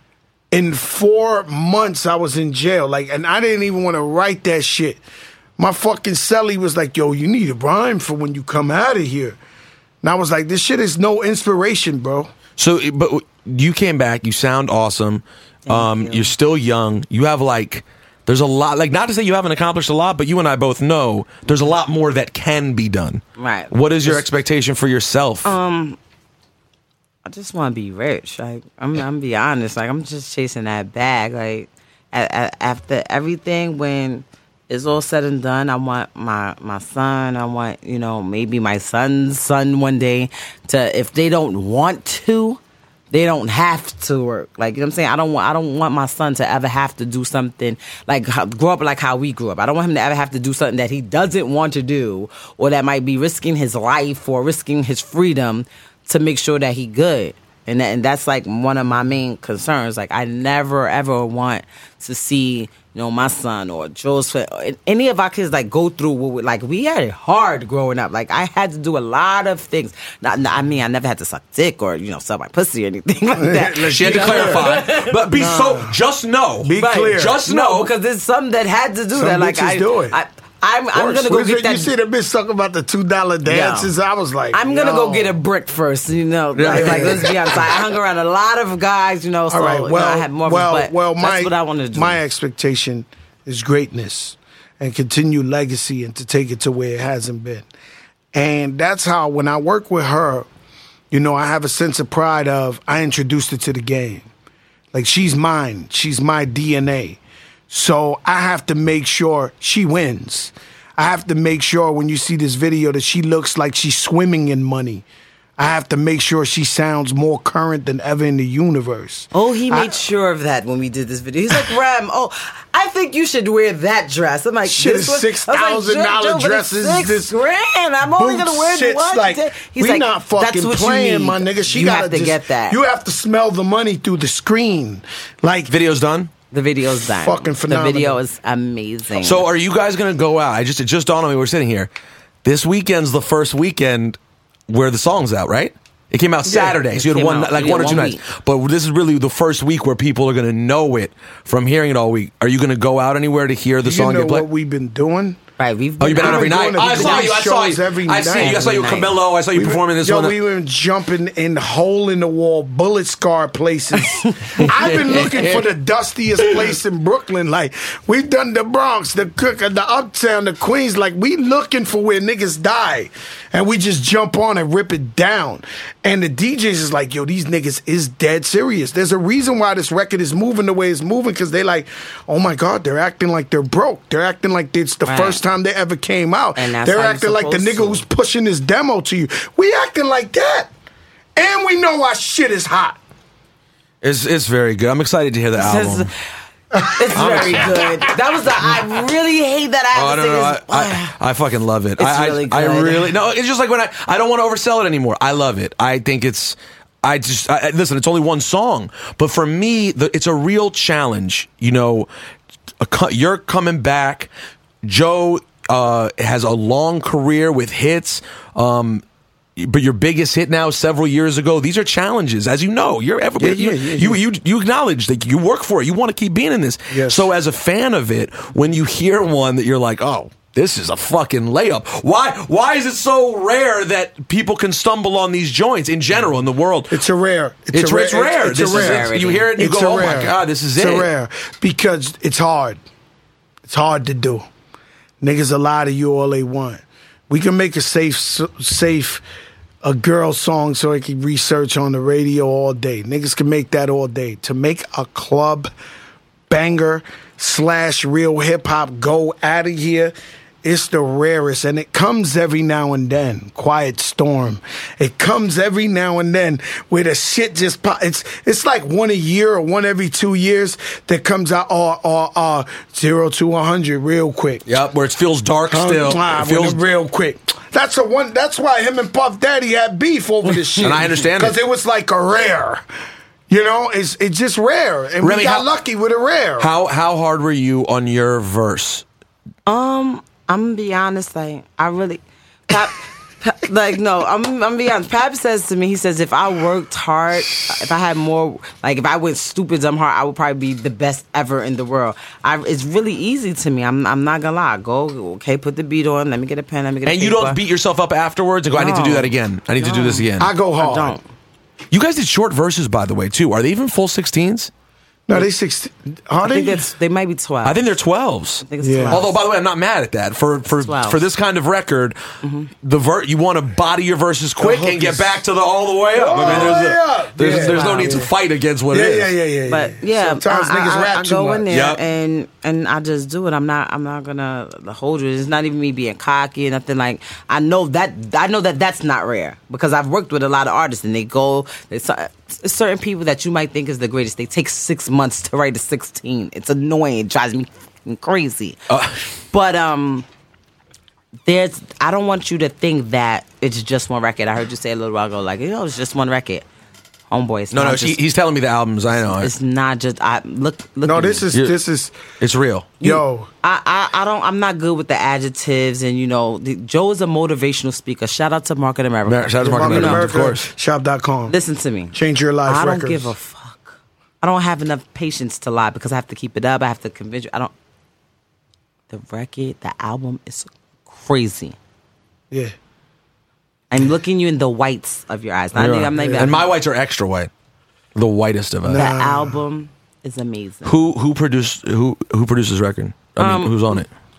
in 4 months I was in jail. Like, and I didn't even want to write that shit. My fucking cellie was like, yo, you need a rhyme for when you come out of here. And I was like, this shit is no inspiration, bro. So, but you came back. You sound awesome. You're still young. You have like... There's a lot, like, not to say you haven't accomplished a lot, but you and I both know there's a lot more that can be done. Right. What is your expectation for yourself? I just want to be rich. Like, I'm gonna be honest. Like, I'm just chasing that bag. Like, after everything, when it's all said and done, I want my son. I want, maybe my son's son one day to, if they don't want to, they don't have to work. Like, you know what I'm saying? I don't want my son to ever have to do something, like, grow up like how we grew up. I don't want him to ever have to do something that he doesn't want to do, or that might be risking his life or risking his freedom to make sure that he good. And that's like one of my main concerns. Like, I never ever want to see, my son or Joe's, any of our kids, like, go through what we had it hard growing up. Like, I had to do a lot of things. I never had to suck dick or, suck my pussy or anything like that. She had to clarify. But just know. Be clear. Just know. Because there's some that had to do some that. Like, do it. I'm gonna go get that. You see the bitch talking about the $2 dances? I was like, I'm gonna go get a brick first. Like, let's be honest. I hung around a lot of guys, so all right, I had more. That's what I want to do. My expectation is greatness and continue legacy and to take it to where it hasn't been. And that's how, when I work with her, you know, I have a sense of pride of I introduced her to the game. Like, she's mine. She's my DNA. So I have to make sure she wins. I have to make sure when you see this video that she looks like she's swimming in money. I have to make sure she sounds more current than ever in the universe. Oh, he made sure of that when we did this video. He's like, Rem, I think you should wear that dress. I'm like, shit is $6,000 dresses. $6,000. I'm only gonna wear one. Like, he's we like, not fucking that's what playing, you my need. nigga. She you gotta have to just, get that. You have to smell the money through the screen. Like, video's done. The video's done. Fucking phenomenal. The video is amazing. So, are you guys gonna go out? It just dawned on me. We're sitting here. This weekend's the first weekend where the song's out, right? It came out Saturday, so you had one or two nights. But this is really the first week where people are going to know it from hearing it all week. Are you going to go out anywhere to hear the song get played? What we've been doing? Right, you've been out every night. I saw you. I saw you. I saw you, Camilo. I saw you performing this one. We were jumping in hole in the wall, bullet scar places. I've been looking for the dustiest place in Brooklyn. Like, we've done the Bronx, the Uptown, the Queens. Like, we looking for where niggas die, and we just jump on and rip it down. And the DJs is like, yo, these niggas is dead serious. There's a reason why this record is moving the way it's moving, because they like, oh my God, they're acting like they're broke. They're acting like it's the first time they ever came out. And they're acting like the nigga who's pushing this demo to you. We acting like that. And we know our shit is hot. It's very good. I'm excited to hear the album. It's very good. That was I really hate that I have to say I fucking love it. It's really good. I really no. It's just like when I don't want to oversell it anymore. I love it. I think it's. Listen. It's only one song, but for me, it's a real challenge. You know, you're coming back. Joe has a long career with hits. But your biggest hit now several years ago. These are challenges, as you know. You acknowledge that you work for it. You want to keep being in this. Yes. So as a fan of it, when you hear one that you're like, oh, this is a fucking layup. Why is it so rare that people can stumble on these joints in general in the world? It's a rare. It's rare. It's a rare. You hear it and you go, oh my God, this is it. It's a rare because it's hard. It's hard to do. Niggas will lie to you all they want. We can make a safe a girl song so it can research on the radio all day. Niggas can make that all day. To make a club banger / real hip hop go out of here, it's the rarest, and it comes every now and then. Quiet Storm. It comes every now and then where the shit just pop. It's like one a year or one every 2 years that comes out 0 to 100 real quick. Yep, where it feels dark still. It feels real quick. That's why him and Puff Daddy had beef over this shit. And I understand it. Because it was like a rare. You know, it's just rare. And Remy, we got lucky with a rare. How hard were you on your verse? I'm gonna be honest, like I really, I'm gonna be honest. Pap says to me, he says, if I worked hard, if I had more, like if I went stupid dumb hard, I would probably be the best ever in the world. It's really easy to me. I'm not gonna lie. Okay, put the beat on. Let me get a pen. Let me get. And you don't beat yourself up afterwards and go, I need to do that again. I need to do this again. I go hard. I don't. You guys did short verses, by the way, too. Are they even full 16s? No, they 16. Are they? I think they might be 12. I think they're 12s. I think it's 12. Although, by the way, I'm not mad at that. For this kind of record, you want to body your verses quick and get back to the all the way up. There's no need to fight against what it is. Yeah. But yeah, sometimes niggas rap I too go much. in there and I just do it. I'm not gonna hold you. It's not even me being cocky or nothing. Like I know that that's not rare because I've worked with a lot of artists and certain people that you might think is the greatest. They take 6 months to write a 16. It's annoying. It drives me crazy. But I don't want you to think that it's just one record. I heard you say a little while ago, like, it's just one record. Homeboy, he's telling me the albums. I know it's not just. Look. No, this is. It's real. Yo, I'm not good with the adjectives, and Joe is a motivational speaker. Shout out to Market America. Shout out to Market America, of course. Shop.com. Listen to me. Change your life. I don't give a fuck. I don't have enough patience to lie because I have to keep it up. I have to convince you. The record, the album is crazy. Yeah. I'm looking you in the whites of your eyes. And my whites are extra white, the whitest of us. The album is amazing. Who produced this record? I mean, who's on it?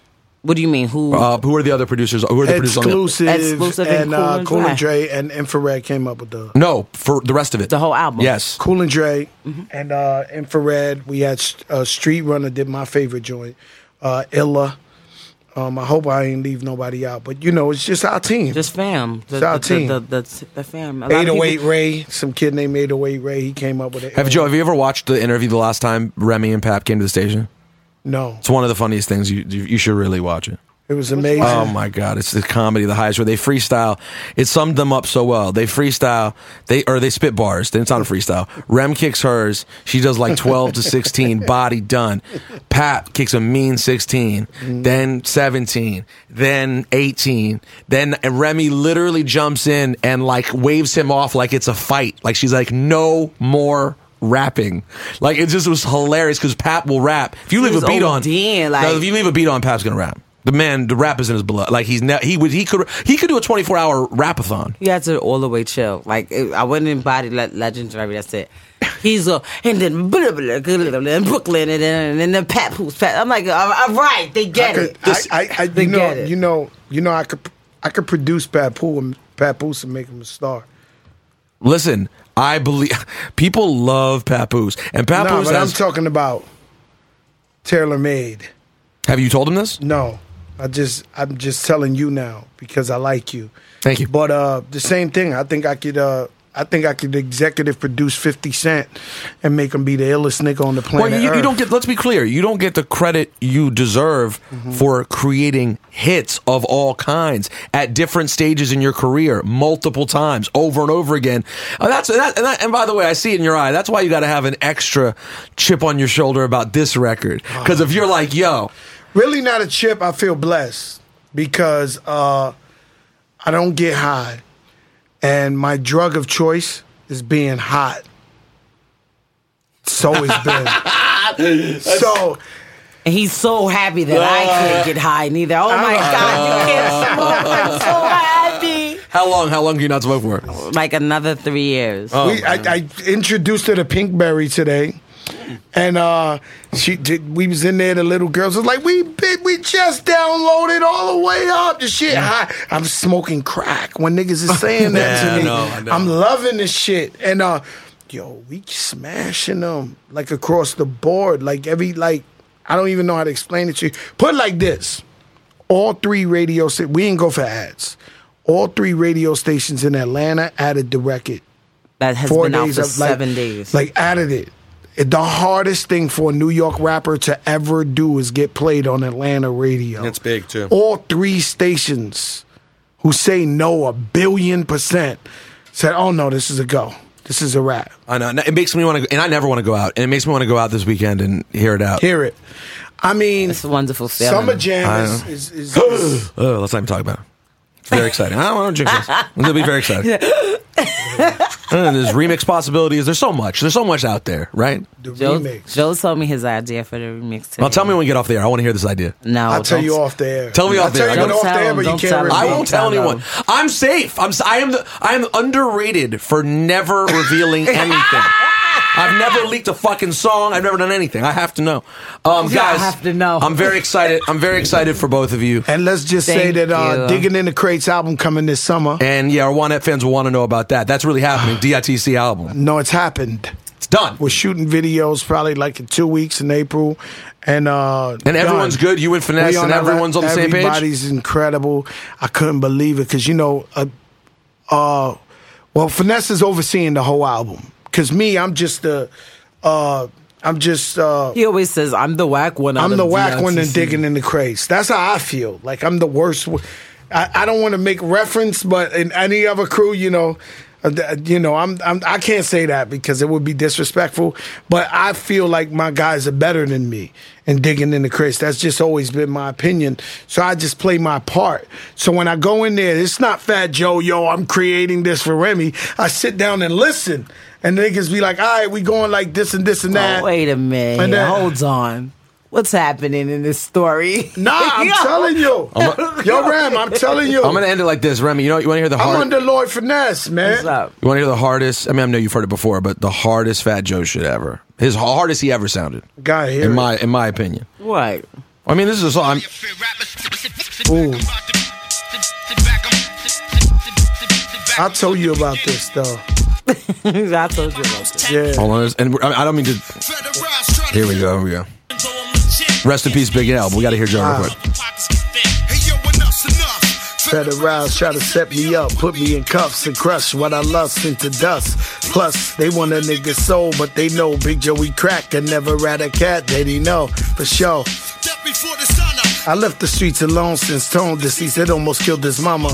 What do you mean? Who are the other producers? Who are the producers? Exclusive and Cool and Dre and Infrared came up with the No, for the rest of it. the whole album. Yes. Cool and Dre and Infrared. We had Street Runner did my favorite joint, Illa. I hope I ain't leave nobody out, but it's just our team. Just fam. It's our team. The fam. A lot of 808 people- Ray, some kid named 808 Ray. He came up with it. Have you ever watched the interview the last time Remy and Pap came to the station? No. It's one of the funniest things. You should really watch it. It was amazing. Oh my God, it's the comedy, the highest where they freestyle. It summed them up so well. They freestyle, they spit bars. Then it's not a freestyle. Rem kicks hers. She does like 12 to 16, body done. Pap kicks a mean 16, then 17, then 18, then Remy literally jumps in and like waves him off like it's a fight. Like she's like, no more rapping. Like it just was hilarious because Pap will rap. If you leave a beat on, if you leave a beat on, Pap's gonna rap. The rap is in his blood. Like he could do a 24-hour rapathon. He had to all the way chill. Like I wouldn't embody legendary. That's it. He's and then blah, blah, blah, blah, and Brooklyn and then Pat who's Pat. I'm like, all right, they get it. They get it. I could produce Papoose and make him a star. Listen, I believe people love Papoose, and Papoose. I'm talking about Taylor Made. Have you told him this? No. I'm just telling you now because I like you. Thank you. But the same thing. I think I could executive produce 50 Cent and make him be the illest nigga on the planet. Well, you don't get. Let's be clear. You don't get the credit you deserve for creating hits of all kinds at different stages in your career, multiple times, over and over again. And by the way, I see it in your eye. That's why you got to have an extra chip on your shoulder about this record. Because if you're like, yo. Really not a chip. I feel blessed because I don't get high. And my drug of choice is being hot. So it's been. And he's so happy that I can't get high neither. Oh my God, you can't smoke. I'm so happy. How long can you not smoke for? Like another 3 years. I introduced her to Pinkberry today. And we was in there. The little girls was like, we just downloaded all the way up. The shit high. I'm smoking crack when niggas is saying that to me. I know. I'm loving this shit. And we smashing them like across the board. Like I don't even know how to explain it to you. Put it like this: all 3 radio stations. We didn't go for ads. All 3 radio stations in Atlanta added the record. That has been out for 7 days. Like added it. The hardest thing for a New York rapper to ever do is get played on Atlanta radio. That's big, too. All 3 stations who say no 1,000,000,000% said, oh, no, this is a go. This is a rap. I know. It makes me want to, and I never want to go out, and it makes me want to go out this weekend and hear it out. Hear it. I mean, it's a wonderful feeling. Summer Jam is oh, let's not even talk about it. It's very exciting. I don't want to jinx this. It'll be very exciting. There's remix possibilities. There's so much. There's so much out there, right? Joe told me his idea for the remix today. Well, tell me when we get off the air. I want to hear this idea. No, I'll tell you off the air. Tell me off the air. I'll tell you off the air, but you can't. I won't tell anyone. I'm safe. I am underrated for never revealing anything. I've never leaked a fucking song. I've never done anything. I have to know. Guys, I have to know. I'm very excited. I'm very excited for both of you. And let's just say that Digging in the Crates album coming this summer. And yeah, our One fans will want to know about that. That's really happening. DITC album. No, it's happened. It's done. We're shooting videos probably like in 2 weeks in April. And everyone's good. You and Finesse and everyone's on the same page? Everybody's incredible. I couldn't believe it because, Finesse is overseeing the whole album. Because me, I'm just he always says, I'm the whack one. I'm the whack one and Digging in the Crates. That's how I feel. Like, I'm the worst. I don't want to make reference, but in any other crew, I can't say that because it would be disrespectful. But I feel like my guys are better than me in Digging in the Crates. That's just always been my opinion. So I just play my part. So when I go in there, it's not Fat Joe, I'm creating this for Remy. I sit down and listen. And niggas be like, all right, we going like this and this and that. Oh, wait a minute. And then, hold on. What's happening in this story? Nah, I'm telling you. Yo, Ram, I'm telling you. I'm going to end it like this. Remy, you want to hear the hardest? I'm under Lloyd Finesse, man. What's up? You want to hear the hardest? I mean, I know you've heard it before, but the hardest Fat Joe shit ever. His hardest he ever sounded. Gotta hear in my opinion. What? I mean, this is a song. Ooh. I told you about this though. I told you about this. Yeah. Hold on, and I don't mean to. Here we go. Rest in peace, Big L. But we got to hear Joe real quick. Federals try to set me up, put me in cuffs and crush what I lust into dust. Plus, they want a nigga's soul, but they know Big Joey crack and never rat a cat. They know for sure. I left the streets alone since tone deceased. It almost killed his mama.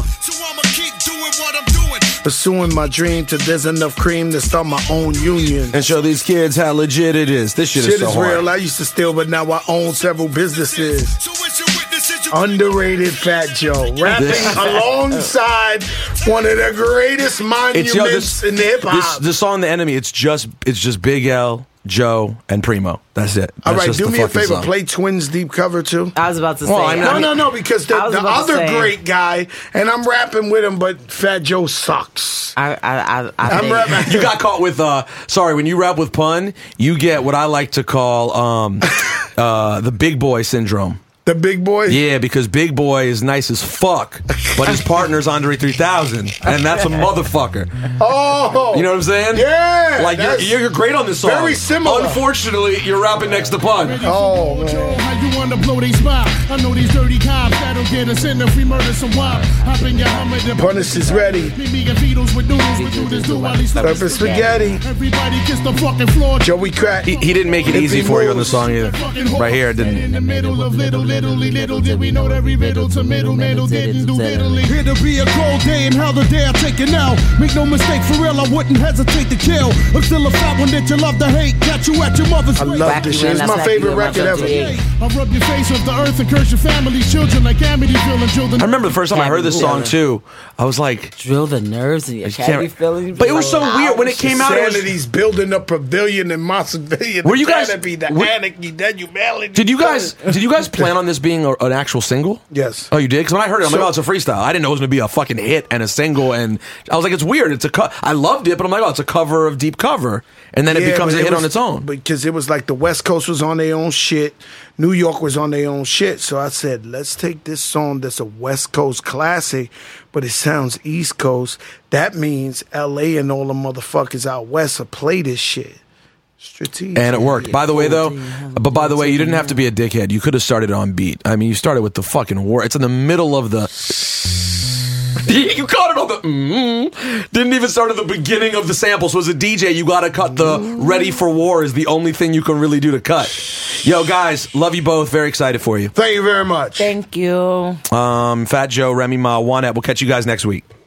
Pursuing my dream till there's enough cream to start my own union. And show these kids how legit it is. This shit is so hard. Real. I used to steal, but now I own several businesses. Underrated Fat Joe, rapping alongside one of the greatest monuments in hip hop. The song "The Enemy." It's just Big L, Joe, and Primo. That's it. All That's right, just do the me a fucking favor. song. Play Twins Deep Cover too. I was about to say. No, because the other great guy, and I'm rapping with him, but Fat Joe sucks. I'm rapping. You got caught with sorry, when you rap with pun, you get what I like to call the big boy syndrome. The big boy? Yeah, because Big Boy is nice as fuck, but his partner's Andre 3000, and that's a motherfucker. Oh! You know what I'm saying? Yeah! Like, you're great on this song. Very similar. Unfortunately, you're rapping next to Pun. Oh, man. How you wanna blow they spot? I know these dirty cops that'll get us in if we murder some wop. Hop in your Hummer. Punish is ready. Pepper spaghetti. Everybody kiss the fucking floor. Joey Crack. He didn't make it easy for you on the song either. Right here, it didn't. In the middle of little did we know every riddle to middle didn't do diddly. Here to be a cold day and how the day I take it now. Make no mistake, for real, I wouldn't hesitate to kill. I'm still a fat one that you love to hate. Catch you at your mother's I love this shit. It's my favorite record ever. I'll rub your face off the earth and curse your family's children like Amityville and drill the. I remember the first time I heard this song too. I was like, drill the nerves in your cavity feeling. But it was so weird when it came out. Sanity's building a pavilion in Mossville. Were you guys? The anarchy, then you melody. Did you guys plan on this being an actual single? Yes. Oh, you did? Because when I heard it, I'm like, oh, it's a freestyle. I didn't know it was going to be a fucking hit and a single. And I was like, it's weird. It's I loved it, but I'm like, oh, it's a cover of Deep Cover. And then it becomes a hit on its own. Because it was like the West Coast was on their own shit. New York was on their own shit. So I said, let's take this song that's a West Coast classic, but it sounds East Coast. That means LA and all the motherfuckers out West will play this shit. Strategic. And it worked. By the way, though, you didn't have to be a dickhead. You could have started on beat. I mean, you started with the fucking war. It's in the middle of the. You caught it on the. Didn't even start at the beginning of the sample. So as a DJ, you got to cut the "Ready for War" is the only thing you can really do to cut. Yo, guys, love you both. Very excited for you. Thank you very much. Thank you. Fat Joe, Remy Ma, Juanette. We'll catch you guys next week.